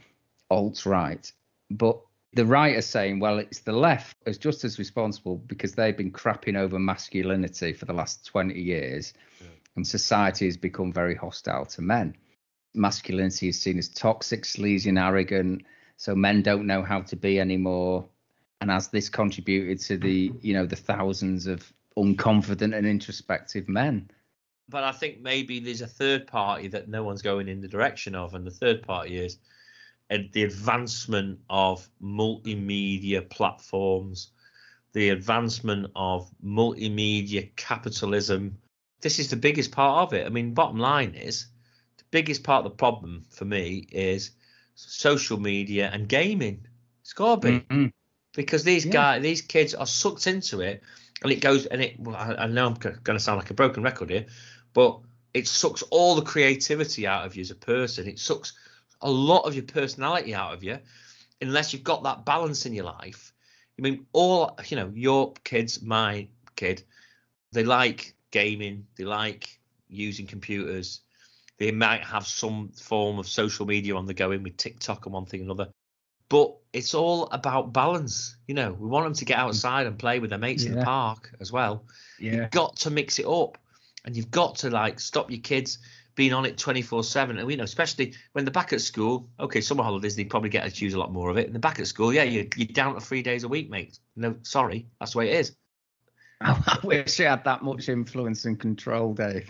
alt-right, but the right are saying, well, it's the left is just as responsible because they've been crapping over masculinity for the last 20 years, and society has become very hostile to men. Masculinity is seen as toxic, sleazy and arrogant, so men don't know how to be anymore. And has this contributed to the thousands of unconfident and introspective men? But I think maybe there's a third party that no one's going in the direction of, and the third party is the advancement of multimedia platforms, the advancement of multimedia capitalism. This is the biggest part of it. I mean, bottom line is, the biggest part of the problem for me is social media and gaming. It's got to be. Mm-hmm. Because these kids are sucked into it, and it goes, and it, well, I know I'm going to sound like a broken record here, but it sucks all the creativity out of you as a person. It sucks a lot of your personality out of you, unless you've got that balance in your life. I mean, your kids, my kid, they like gaming, they like using computers, they might have some form of social media on the go in with TikTok and one thing or another. But it's all about balance. We want them to get outside and play with their mates in the park as well. Yeah. You've got to mix it up, and you've got to stop your kids being on it 24/7. And especially when they're back at school. Okay, summer holidays, they probably get to use a lot more of it. And they're back at school, you're down to 3 days a week, mate. No, sorry, that's the way it is. I wish I had that much influence and control, Dave.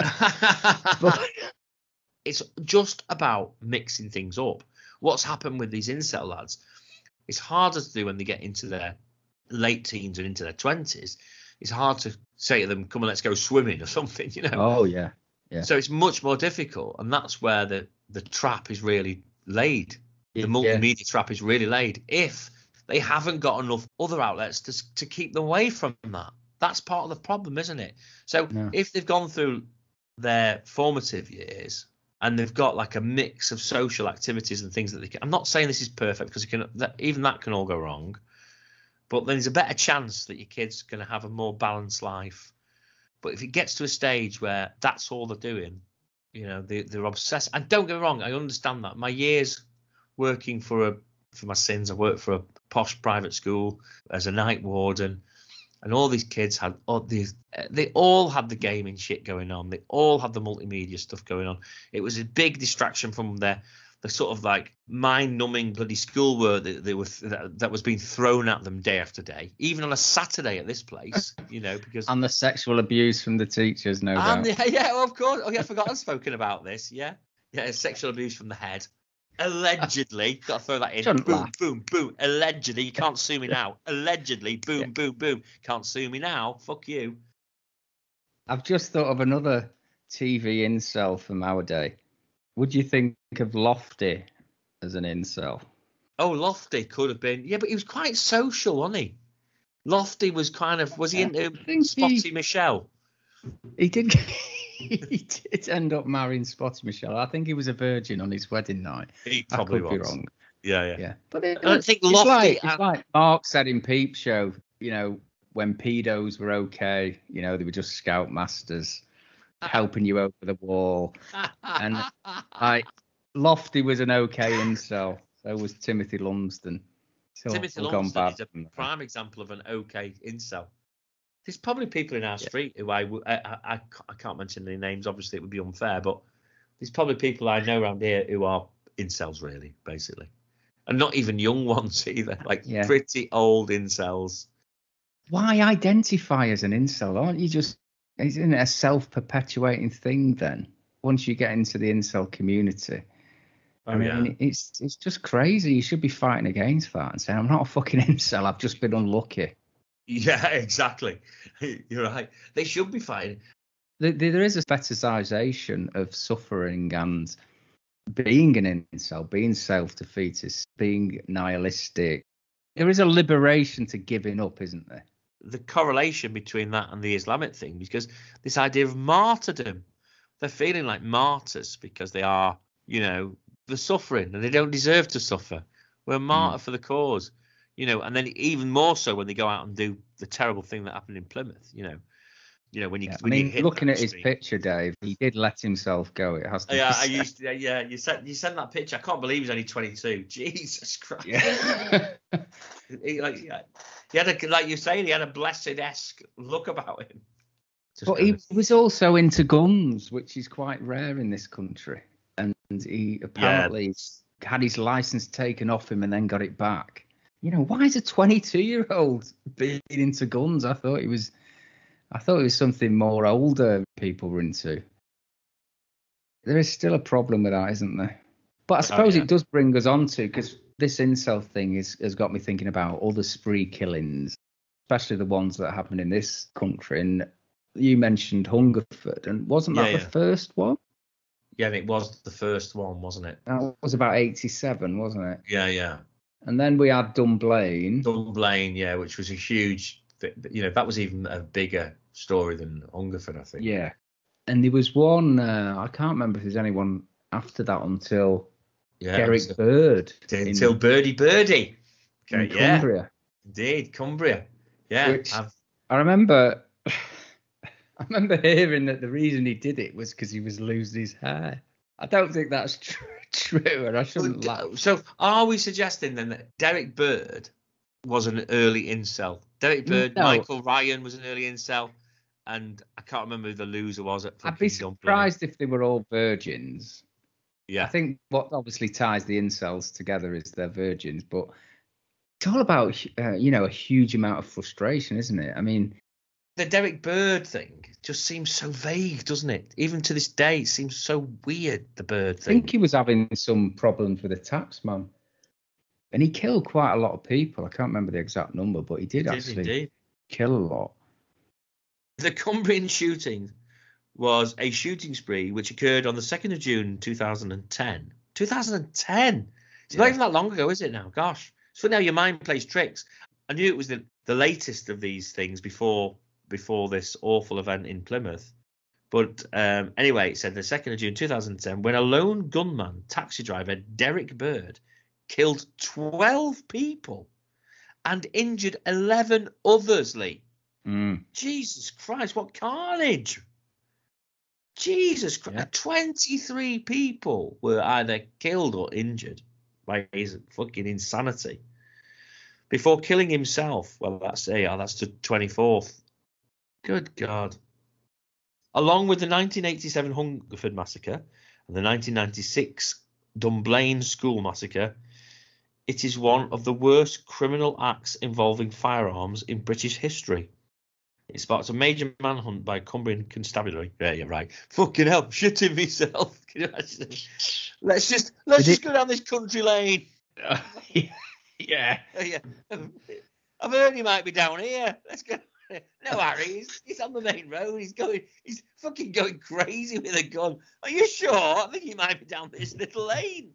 But it's just about mixing things up. What's happened with these incel lads, it's harder to do when they get into their late teens and into their 20s. It's hard to say to them, come on, let's go swimming or something, Oh, yeah. Yeah. So it's much more difficult. And that's where the trap is really laid. The multimedia trap is really laid. If they haven't got enough other outlets to keep them away from that. That's part of the problem, isn't it? So if they've gone through their formative years, and they've got a mix of social activities and things that they can. I'm not saying this is perfect, because even that can all go wrong. But then there's a better chance that your kid's going to have a more balanced life. But if it gets to a stage where that's all they're doing, they're obsessed. And don't get me wrong, I understand that. My years working for my sins, I worked for a posh private school as a night warden. And all these kids they all had the gaming shit going on. They all had the multimedia stuff going on. It was a big distraction from the sort of mind-numbing bloody schoolwork that was being thrown at them day after day, even on a Saturday at this place, because and the sexual abuse from the teachers, no doubt. Of course. Oh yeah, I've forgotten spoken about this. Yeah, sexual abuse from the head. Allegedly, got to throw that in. Boom, boom, boom. Allegedly, you can't sue me now. Allegedly, boom, boom, boom. Can't sue me now. Fuck you. I've just thought of another TV incel from our day. Would you think of Lofty as an incel? Oh, Lofty could have been. Yeah, but he was quite social, wasn't he? Lofty was was he into Spotty Michelle? He did. He did end up marrying Spotty Michelle. I think he was a virgin on his wedding night. He probably was. Be wrong. Yeah. But I don't think Lofty. It's like Mark said in Peep Show. When pedos were okay, they were just scoutmasters helping you over the wall. And Lofty was an okay incel. So was Timothy Lumsden. Timothy Lumsden is a prime example of an okay incel. There's probably people in our street who I can't mention any names. Obviously, it would be unfair, but there's probably people I know around here who are incels, really, basically, and not even young ones either. Like pretty old incels. Why identify as an incel? Aren't you just? Isn't it a self-perpetuating thing then? Once you get into the incel community, I mean, it's just crazy. You should be fighting against that and saying, "I'm not a fucking incel. I've just been unlucky." Yeah, exactly. You're right. They should be fighting. There is a fetishization of suffering and being an incel, being self-defeatist, being nihilistic. There is a liberation to giving up, isn't there? The correlation between that and the Islamic thing, because this idea of martyrdom, they're feeling like martyrs because they are, they're suffering and they don't deserve to suffer. We're a martyr for the cause, and then even more so when they go out and do the terrible thing that happened in Plymouth, when you looking at his picture, Dave, he did let himself go. It has to. Yeah, you sent that picture. I can't believe he's only 22. Jesus Christ. Yeah. He had like you say, he had a blessed-esque look about him. But he was also into guns, which is quite rare in this country. And he apparently had his license taken off him and then got it back. Why is a 22-year-old being into guns? I thought it was something more older people were into. There is still a problem with that, isn't there? But I suppose it does bring us on to, because this incel thing has got me thinking about other spree killings, especially the ones that happen in this country. And you mentioned Hungerford, and wasn't that the first one? Yeah, it was the first one, wasn't it? That was about 87, wasn't it? Yeah. And then we had Dunblane. Dunblane, which was a huge, that was even a bigger story than Hungerford, I think. Yeah. And there was one, I can't remember if there's anyone after that until Derek Bird. Until Birdie. Okay, in Cumbria. Indeed, Cumbria. Yeah. Which I remember hearing that the reason he did it was because he was losing his hair. I don't think that's true, and I shouldn't laugh. So are we suggesting then that Derek Bird was an early incel? Derek Bird, Michael Ryan was an early incel, and I can't remember who the loser was at fucking I'd be surprised if they were all virgins. Yeah. I think what obviously ties the incels together is they're virgins, but it's all about, a huge amount of frustration, isn't it? I mean, the Derek Bird thing just seems so vague, doesn't it? Even to this day, it seems so weird, the Bird thing. I think he was having some problems with a taxman. And he killed quite a lot of people. I can't remember the exact number, but he did actually kill a lot. The Cumbrian shooting was a shooting spree which occurred on the 2nd of June 2010. 2010? It's not even that long ago, is it now? Gosh. It's funny how your mind plays tricks. I knew it was the latest of these things before this awful event in Plymouth. But anyway, it said the 2nd of June 2010, when a lone gunman, taxi driver Derek Bird, killed 12 people and injured 11 others, Lee. Jesus Christ, what carnage. Jesus Christ. Yeah. 23 people were either killed or injured by his fucking insanity. Before killing himself. Well, that's the 24th. Good God. Along with the 1987 Hungerford Massacre and the 1996 Dunblane School Massacre, it is one of the worst criminal acts involving firearms in British history. It sparked a major manhunt by Cumbrian Constabulary. Yeah, you're right. Fucking hell, shitting myself. Can you imagine? Let's just go down this country lane. Yeah. I've heard he might be down here. Let's go. No, Harry, he's on the main road. He's fucking going crazy with a gun. Are you sure? I think he might be down this little lane.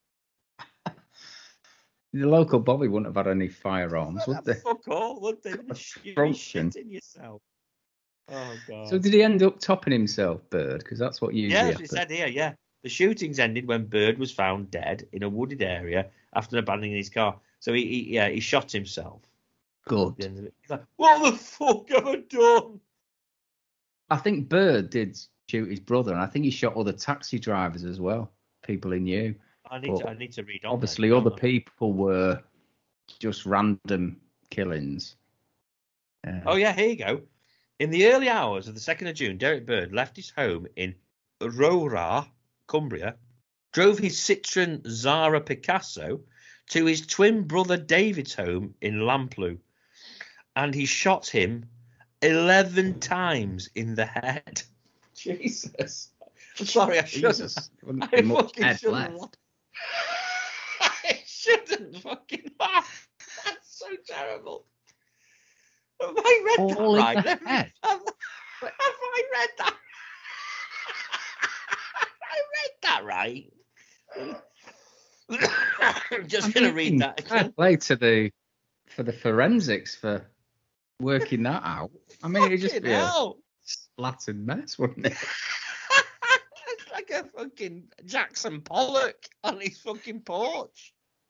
The local Bobby wouldn't have had any firearms, would they? Fuck all, would they? You're shitting yourself. Oh, God. So did he end up topping himself, Bird? Because that's what usually happens. Yeah, as it said here, yeah. The shootings ended when Bird was found dead in a wooded area after abandoning his car. So he shot himself. Good. He's like, what the fuck have I done? I think Bird did shoot his brother, and I think he shot other taxi drivers as well, people he knew. I need to read on. Obviously, other people were just random killings. Oh, yeah, here you go. In the early hours of the 2nd of June, Derek Bird left his home in Rowrah, Cumbria, drove his Citroen Zara Picasso to his twin brother David's home in Lamplugh, and he shot him 11 times in the head. Jesus. I'm sorry, I shouldn't. I fucking shouldn't. I shouldn't fucking laugh. That's so terrible. Have I read All that right? Have I read that? I read that right. I'm just going to read that again. Play for the forensics for working that out. I mean, it'd just be a splattered mess, wouldn't it? It's like a fucking Jackson Pollock on his fucking porch.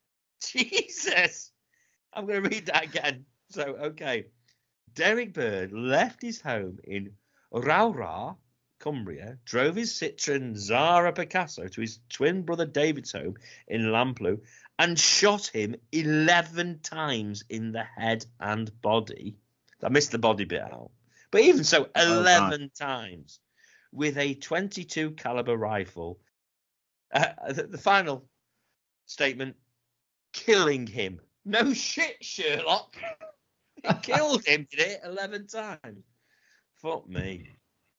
Jesus. I'm going to read that again. So, okay. Derek Bird left his home in Rowrah, Cumbria, drove his Citroen Zara Picasso to his twin brother David's home in Lamplugh, and shot him 11 times in the head and body. I missed the body bit out. But even so, 11 times with a .22 caliber rifle. The final statement, killing him. No shit, Sherlock. He killed him, did it? 11 times. Fuck me.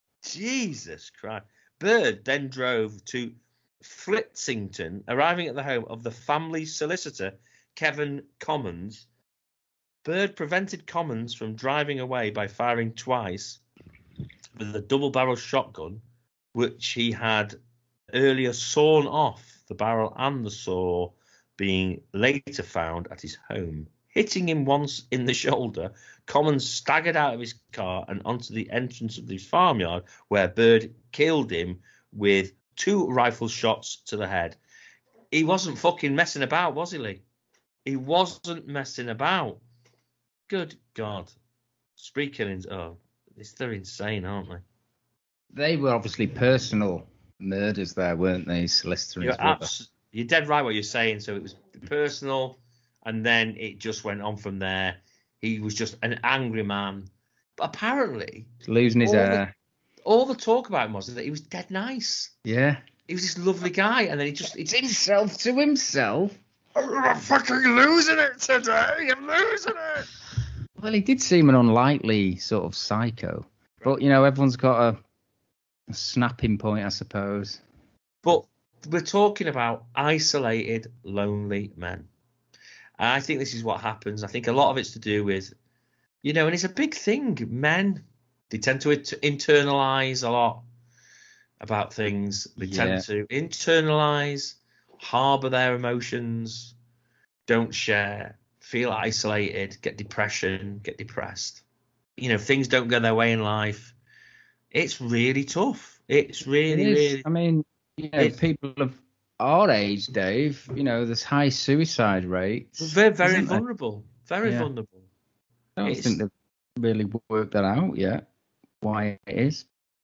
Jesus Christ. Bird then drove to Flitsington, arriving at the home of the family solicitor, Kevin Commons. Bird prevented Commons from driving away by firing twice with a double-barrel shotgun, which he had earlier sawn off, the barrel and the saw being later found at his home. Hitting him once in the shoulder, Commons staggered out of his car and onto the entrance of his farmyard, where Bird killed him with 2 rifle shots to the head. He wasn't fucking messing about, was he, Lee? He wasn't messing about. Good God. Spree killings, they're insane, aren't they? They were obviously personal murders there, weren't they? Solicitor and his brother. You're dead right what you're saying. So it was personal, and then it just went on from there. He was just an angry man. But apparently, losing his hair. All the talk about him was that he was dead nice. Yeah. He was this lovely guy, and then it's himself to himself. I'm fucking losing it today. I'm losing it. Well, he did seem an unlikely sort of psycho. But, everyone's got a snapping point, I suppose. But we're talking about isolated, lonely men. And I think this is what happens. I think a lot of it's to do with, and it's a big thing. Men, they tend to internalize a lot about things. They tend to internalize, harbor their emotions, don't share, feel isolated, get depression, get depressed. Things don't go their way in life. It's really tough. It's really. I mean, people of our age, Dave, there's high suicide rates. They're very vulnerable. Very vulnerable. I don't think they've really worked that out yet, why it is.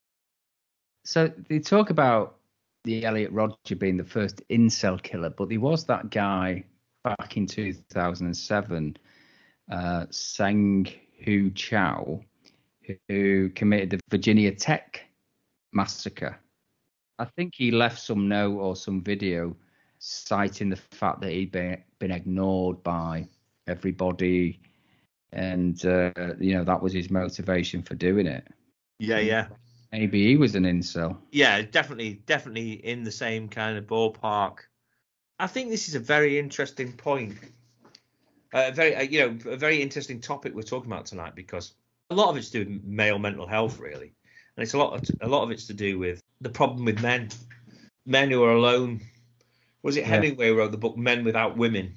So they talk about the Elliot Rodger being the first incel killer, but there was that guy back in 2007, Seng Hu Chow, who committed the Virginia Tech massacre. I think he left some note or some video citing the fact that he'd been ignored by everybody, and that was his motivation for doing it. Yeah. Maybe he was an incel. Yeah, definitely in the same kind of ballpark. I think this is a very interesting point. A very interesting topic we're talking about tonight, because a lot of it's to do with male mental health, really, and it's a lot of it's to do with the problem with men who are alone. Was it Hemingway who wrote the book Men Without Women?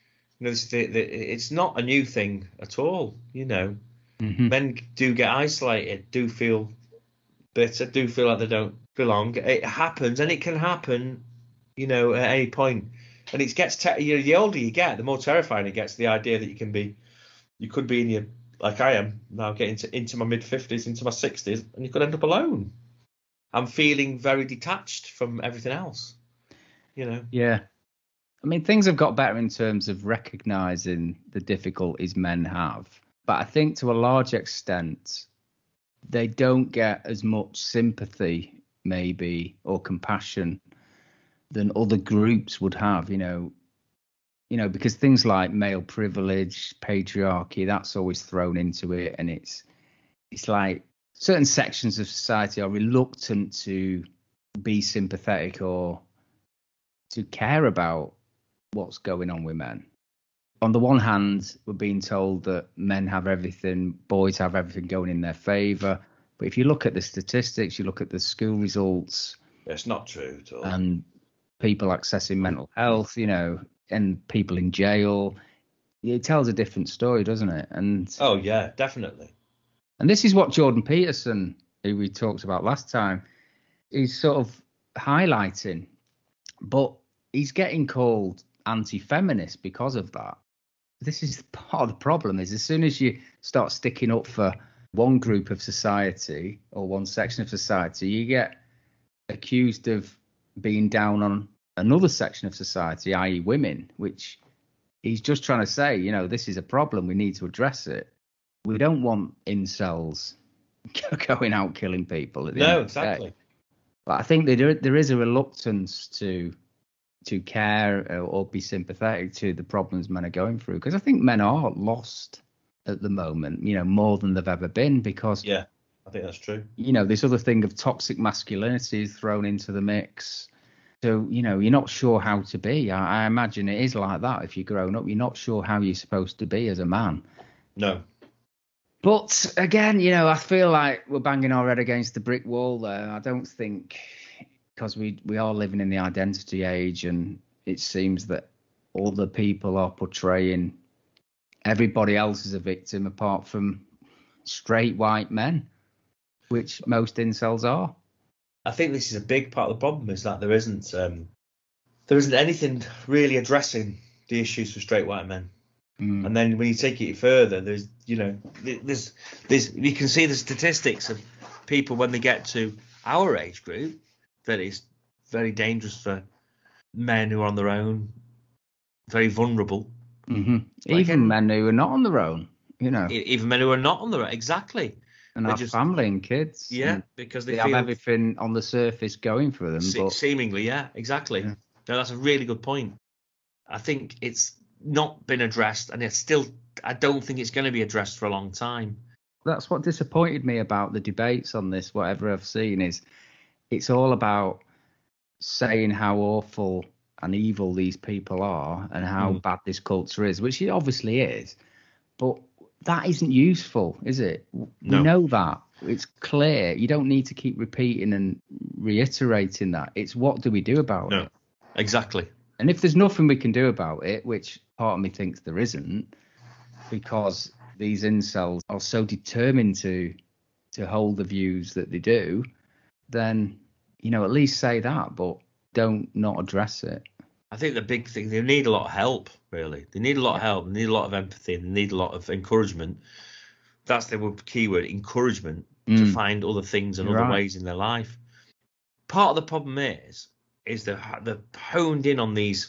It's not a new thing at all. Mm-hmm. Men do get isolated, do feel bitter, do feel like they don't belong. It happens, and it can happen, at any point. And it gets the older you get, the more terrifying it gets. The idea that you could be in your, like I am now, getting into my mid-50s, into my 60s, and you could end up alone. I'm feeling very detached from everything else. Yeah. I mean, things have got better in terms of recognizing the difficulties men have, but I think to a large extent, they don't get as much sympathy, maybe, or compassion than other groups would have, because things like male privilege, patriarchy, that's always thrown into it. And it's like certain sections of society are reluctant to be sympathetic or to care about what's going on with men. On the one hand, we're being told that men have everything, boys have everything going in their favour. But if you look at the statistics, you look at the school results. It's not true at all. And people accessing mental health, and people in jail. It tells a different story, doesn't it? And oh, yeah, definitely. And this is what Jordan Peterson, who we talked about last time, is sort of highlighting. But he's getting called anti-feminist because of that. This is part of the problem, is as soon as you start sticking up for one group of society or one section of society, you get accused of being down on another section of society, i.e. women, which he's just trying to say, this is a problem. We need to address it. We don't want incels going out killing people. At the end of the day. But I think there is a reluctance to care or be sympathetic to the problems men are going through, because I think men are lost at the moment, more than they've ever been, because yeah, I think that's true. This other thing of toxic masculinity is thrown into the mix. So, you're not sure how to be. I imagine it is like that. If you're growing up, you're not sure how you're supposed to be as a man. No. But again, I feel like we're banging our head against the brick wall there. I don't think, because we are living in the identity age, and it seems that other people are portraying everybody else as a victim apart from straight white men, which most incels are. I think this is a big part of the problem, is that there isn't anything really addressing the issues for straight white men. And then when you take it further, there's you can see the statistics of people when they get to our age group, that is very dangerous for men who are on their own, very vulnerable. Mm-hmm. Even men who are not on their own, Even men who are not on their own, exactly. And have family and kids. Yeah, because they have everything on the surface going for them. Seemingly, yeah, exactly. Yeah. No, that's a really good point. I think it's not been addressed, and I don't think it's going to be addressed for a long time. That's what disappointed me about the debates on this, whatever I've seen, is it's all about saying how awful and evil these people are and how bad this culture is, which it obviously is. But that isn't useful, is it? No. We know that. It's clear. You don't need to keep repeating and reiterating that. It's what do we do about it? Exactly. And if there's nothing we can do about it, which part of me thinks there isn't, because these incels are so determined to hold the views that they do, then, at least say that, but don't not address it. I think the big thing, they need a lot of help, really. They need a lot of help. They need a lot of empathy. And they need a lot of encouragement. That's the key word, encouragement, to find other things and other ways in their life. Part of the problem is they're honed in on these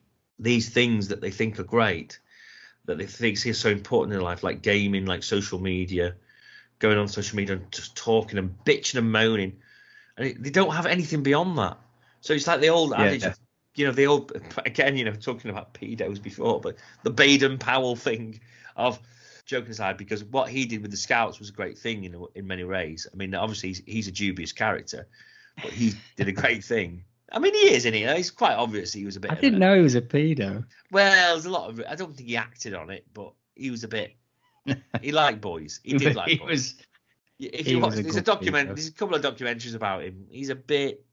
things that they think are great, that they think is so important in their life, like gaming, like social media, going on social media and just talking and bitching and moaning. And they don't have anything beyond that. So it's like the old adage, the old, again, talking about pedos before, but the Baden-Powell thing of, joking aside, because what he did with the Scouts was a great thing, in many ways. I mean, obviously he's a dubious character, but he did a great thing. I mean, he is, isn't he? It's quite obvious he was a bit. I didn't know he was a pedo. Well, there's a lot of. I don't think he acted on it, but he was a bit. He liked boys. He did like boys. If you watch, there's a couple of documentaries about him. He's a bit,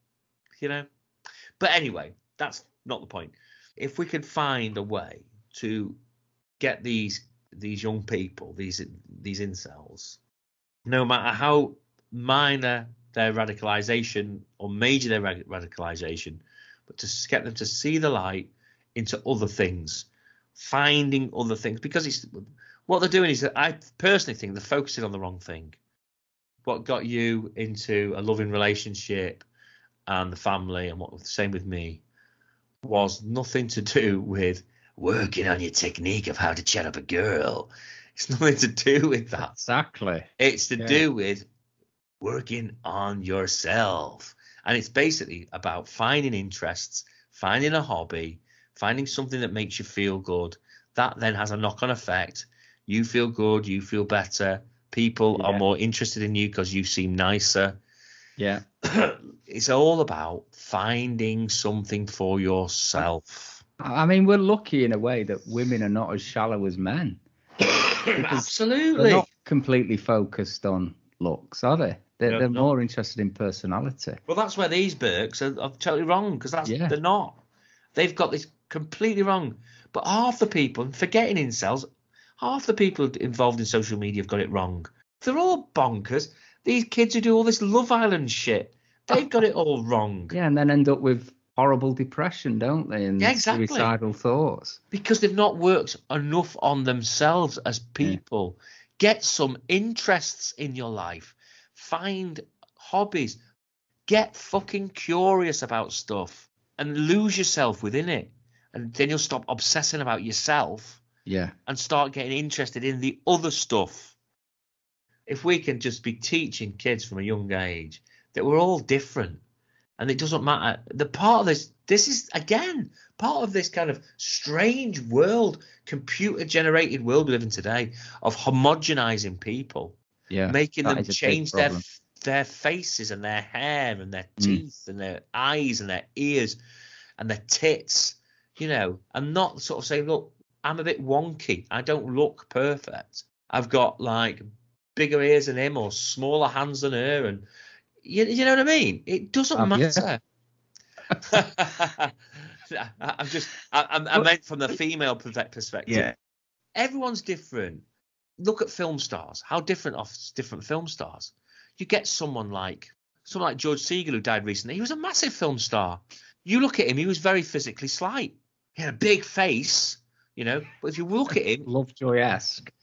But anyway, that's not the point. If we could find a way to get these young people, these incels, no matter how minor their radicalization or major their radicalization, but to get them to see the light into other things, finding other things, because what they're doing is that I personally think they're focusing on the wrong thing. What got you into a loving relationship and the family, and what same with me, was nothing to do with working on your technique of how to chat up a girl. It's nothing to do with that. Exactly. It's to do with working on yourself. And it's basically about finding interests, finding a hobby, finding something that makes you feel good. That then has a knock-on effect. You feel good, you feel better. People are more interested in you because you seem nicer. Yeah. It's all about finding something for yourself. I mean, we're lucky in a way that women are not as shallow as men. Absolutely. They're not completely focused on looks, are they? They're No. more interested in personality. Well, that's where these Burks are totally wrong, because they're not. They've got this completely wrong. But half the people, forgetting incels, half the people involved in social media have got it wrong. They're all bonkers. These kids who do all this Love Island shit, they've got it all wrong. Yeah, and then end up with horrible depression, don't they? And exactly. Suicidal thoughts. Because they've not worked enough on themselves as people. Yeah. Get some interests in your life. Find hobbies. Get fucking curious about stuff and lose yourself within it. And then you'll stop obsessing about yourself. Yeah. And start getting interested in the other stuff. If we can just be teaching kids from a young age that we're all different and it doesn't matter. The part of this is, again, part of this kind of strange world, computer-generated world we live in today of homogenizing people. Yeah, making them change their faces and their hair and their teeth and their eyes and their ears and their tits, and not sort of saying, look, I'm a bit wonky. I don't look perfect. I've got like bigger ears than him or smaller hands than her. And you know what I mean? It doesn't matter. Yeah. I meant from the female perspective. Yeah. Everyone's different. Look at film stars. How different are different film stars? You get someone like George Segal, who died recently. He was a massive film star. You look at him, he was very physically slight. He had a big face, but if you look at him, Lovejoy-esque,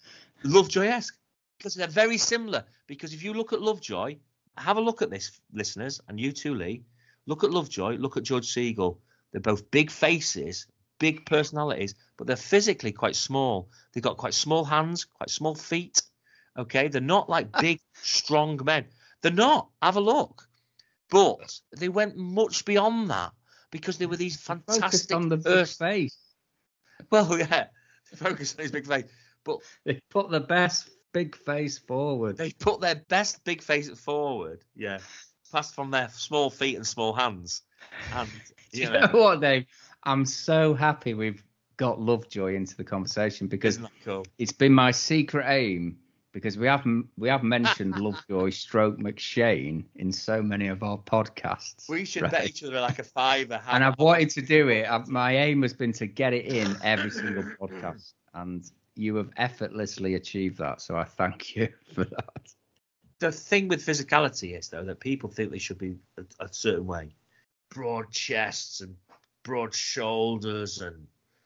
because they're very similar. Because if you look at Lovejoy, have a look at this, listeners, and you too, Lee. Look at Lovejoy. Look at George Segal. They're both big faces, big personalities, but they're physically quite small. They've got quite small hands, quite small feet. Okay, they're not like big, strong men. They're not. Have a look. But they went much beyond that because they were these fantastic. Focused on the big face. Well, yeah, focus on his big face. But they put the best big face forward. They put their best big face forward. Yeah, passed from their small feet and small hands. And you know what, Dave? I'm so happy we've got Lovejoy into the conversation because cool? It's been my secret aim. Because we have mentioned Lovejoy stroke McShane in so many of our podcasts. We should bet each other like a fiver. And I've wanted to do it. My aim has been to get it in every single podcast. And you have effortlessly achieved that. So I thank you for that. The thing with physicality is, though, that people think they should be a certain way. Broad chests and broad shoulders and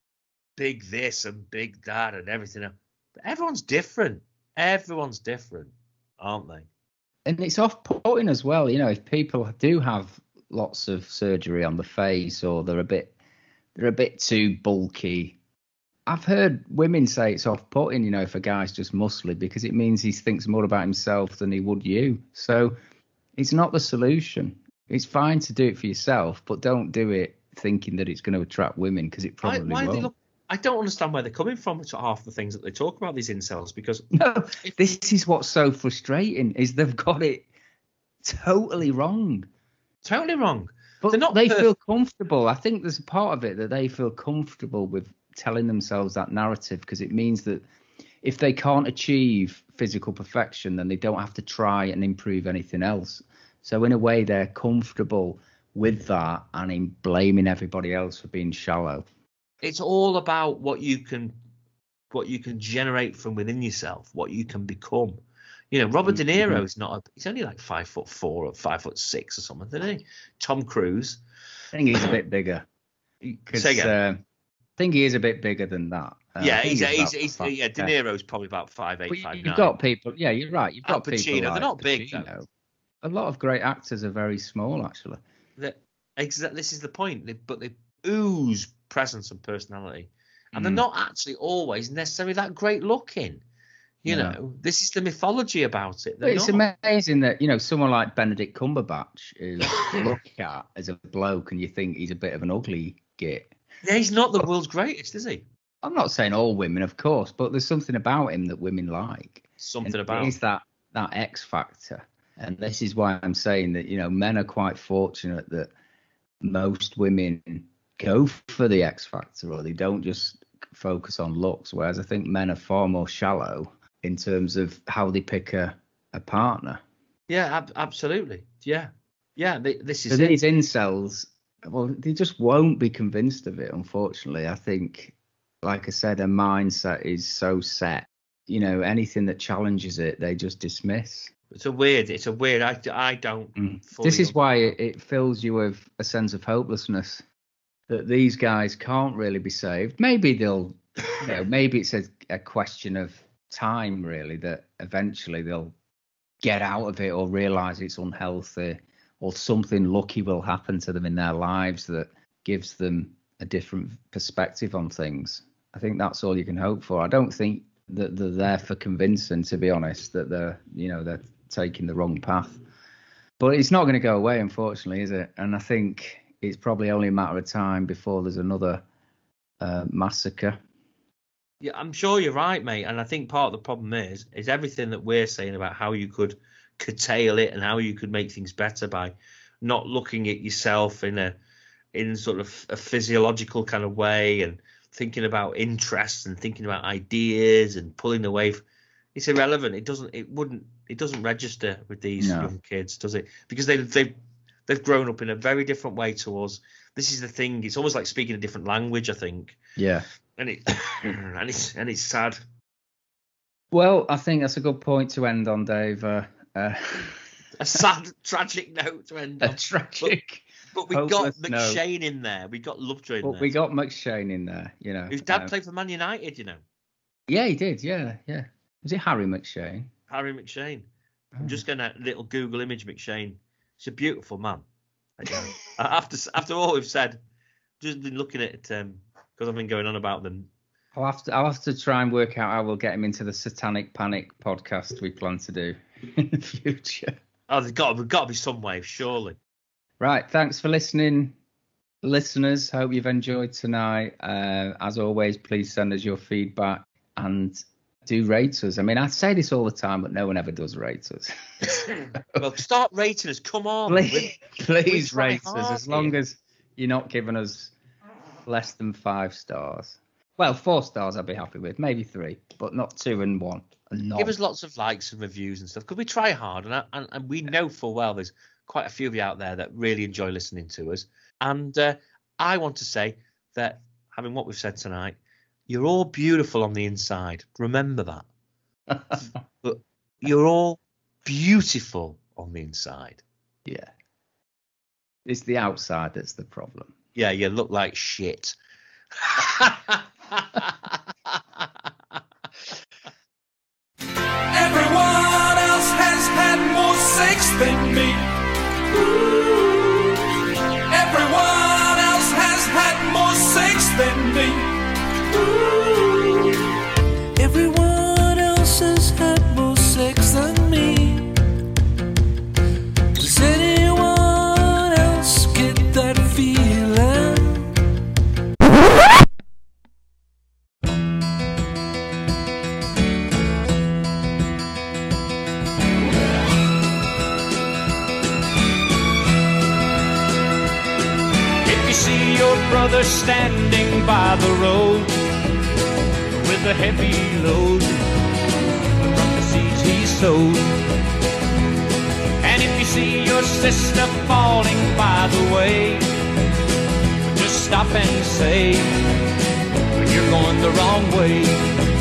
big this and big that and everything else. But everyone's different. Everyone's different, aren't they? And it's off-putting as well. If people do have lots of surgery on the face or they're a bit too bulky. I've heard women say it's off-putting, if a guy's just muscly because it means he thinks more about himself than he would you. So it's not the solution. It's fine to do it for yourself, but don't do it thinking that it's going to attract women because it probably won't. I don't understand where they're coming from to half the things that they talk about, these incels, because... No, this is what's so frustrating, is they've got it totally wrong. Totally wrong. But they feel comfortable. I think there's a part of it that they feel comfortable with telling themselves that narrative because it means that if they can't achieve physical perfection, then they don't have to try and improve anything else. So in a way, they're comfortable with that and in blaming everybody else for being shallow. It's all about what you can generate from within yourself, what you can become. Robert De Niro is he's only like 5'4" or 5'6" or something, isn't he? Tom Cruise. I think he's a bit bigger. I think he is a bit bigger than that. Yeah, De Niro's probably about 5'8", 5'9". You've got people. Yeah, you're right. You've got Al Pacino. People like they're not Pacino. Big though. A lot of great actors are very small, actually. This is the point. But they ooze presence and personality, and they're not actually always necessarily that great looking. You know, this is the mythology about it. It's amazing that, you know, someone like Benedict Cumberbatch, who you look at as a bloke and you think he's a bit of an ugly git. Yeah, he's not the world's greatest, is he? I'm not saying all women, of course, but there's something about him that women like. Something about it is that X factor. And this is why I'm saying that, you know, men are quite fortunate that most women go for the X factor, or they don't just focus on looks, whereas I think men are far more shallow in terms of how they pick a partner. Yeah, absolutely. Yeah. This is these incels, well, they just won't be convinced of it, unfortunately. I think, like I said, their mindset is so set. You know, anything that challenges it, they just dismiss. It's a weird. I don't. This is why it fills you with a sense of hopelessness that these guys can't really be saved. Maybe they'll, you know, maybe it's a question of time, really, that eventually they'll get out of it or realize it's unhealthy, or something lucky will happen to them in their lives that gives them a different perspective on things. I think that's all you can hope for. I don't think that they're there for convincing, to be honest, that they're taking the wrong path. But it's not going to go away, unfortunately, is it? And I think it's probably only a matter of time before there's another massacre. Yeah, I'm sure you're right, mate. And I think part of the problem is everything that we're saying about how you could curtail it and how you could make things better by not looking at yourself in sort of a physiological kind of way, and thinking about interests and thinking about ideas and pulling away. It's irrelevant. It doesn't register with these young kids, does it? Because they've grown up in a very different way to us. This is the thing. It's almost like speaking a different language, I think. Yeah. And it's sad. Well, I think that's a good point to end on, Dave. A sad, tragic note to end on. A tragic. But we got McShane in there. We got Lovejoy in there. We got McShane in there, you know. His dad played for Man United, you know. Yeah, he did. Yeah. Was it Harry McShane? Harry McShane. I'm just going to little Google image McShane. He's a beautiful man. After all we've said, just been looking at it because I've been going on about them. I'll have to try and work out how we'll get him into the Satanic Panic podcast we plan to do in the future. Oh, there's got to be some way, surely. Right, thanks for listening, listeners. Hope you've enjoyed tonight. As always, please send us your feedback and do rate us. I mean, I say this all the time, but no one ever does rate us. Well, start rating us. Come on. Please rate us, as long as you're not giving us less than 5 stars. Well, 4 stars I'd be happy with, maybe 3, but not 2 and 1. Give us lots of likes and reviews and stuff, because we try hard, and we know full well there's quite a few of you out there that really enjoy listening to us. And I want to say that, having what we've said tonight, you're all beautiful on the inside. Remember that. But you're all beautiful on the inside. Yeah. It's the outside that's the problem. Yeah, you look like shit. Everyone else has had more sex than me. Ooh. Everyone else has had more sex than me. Ooh. Everyone else has had more sex than me. Does anyone else get that feeling? If you see your brother standing by the road with a heavy load from the seeds he sowed, and if you see your sister falling by the way, just stop and say, you're going the wrong way.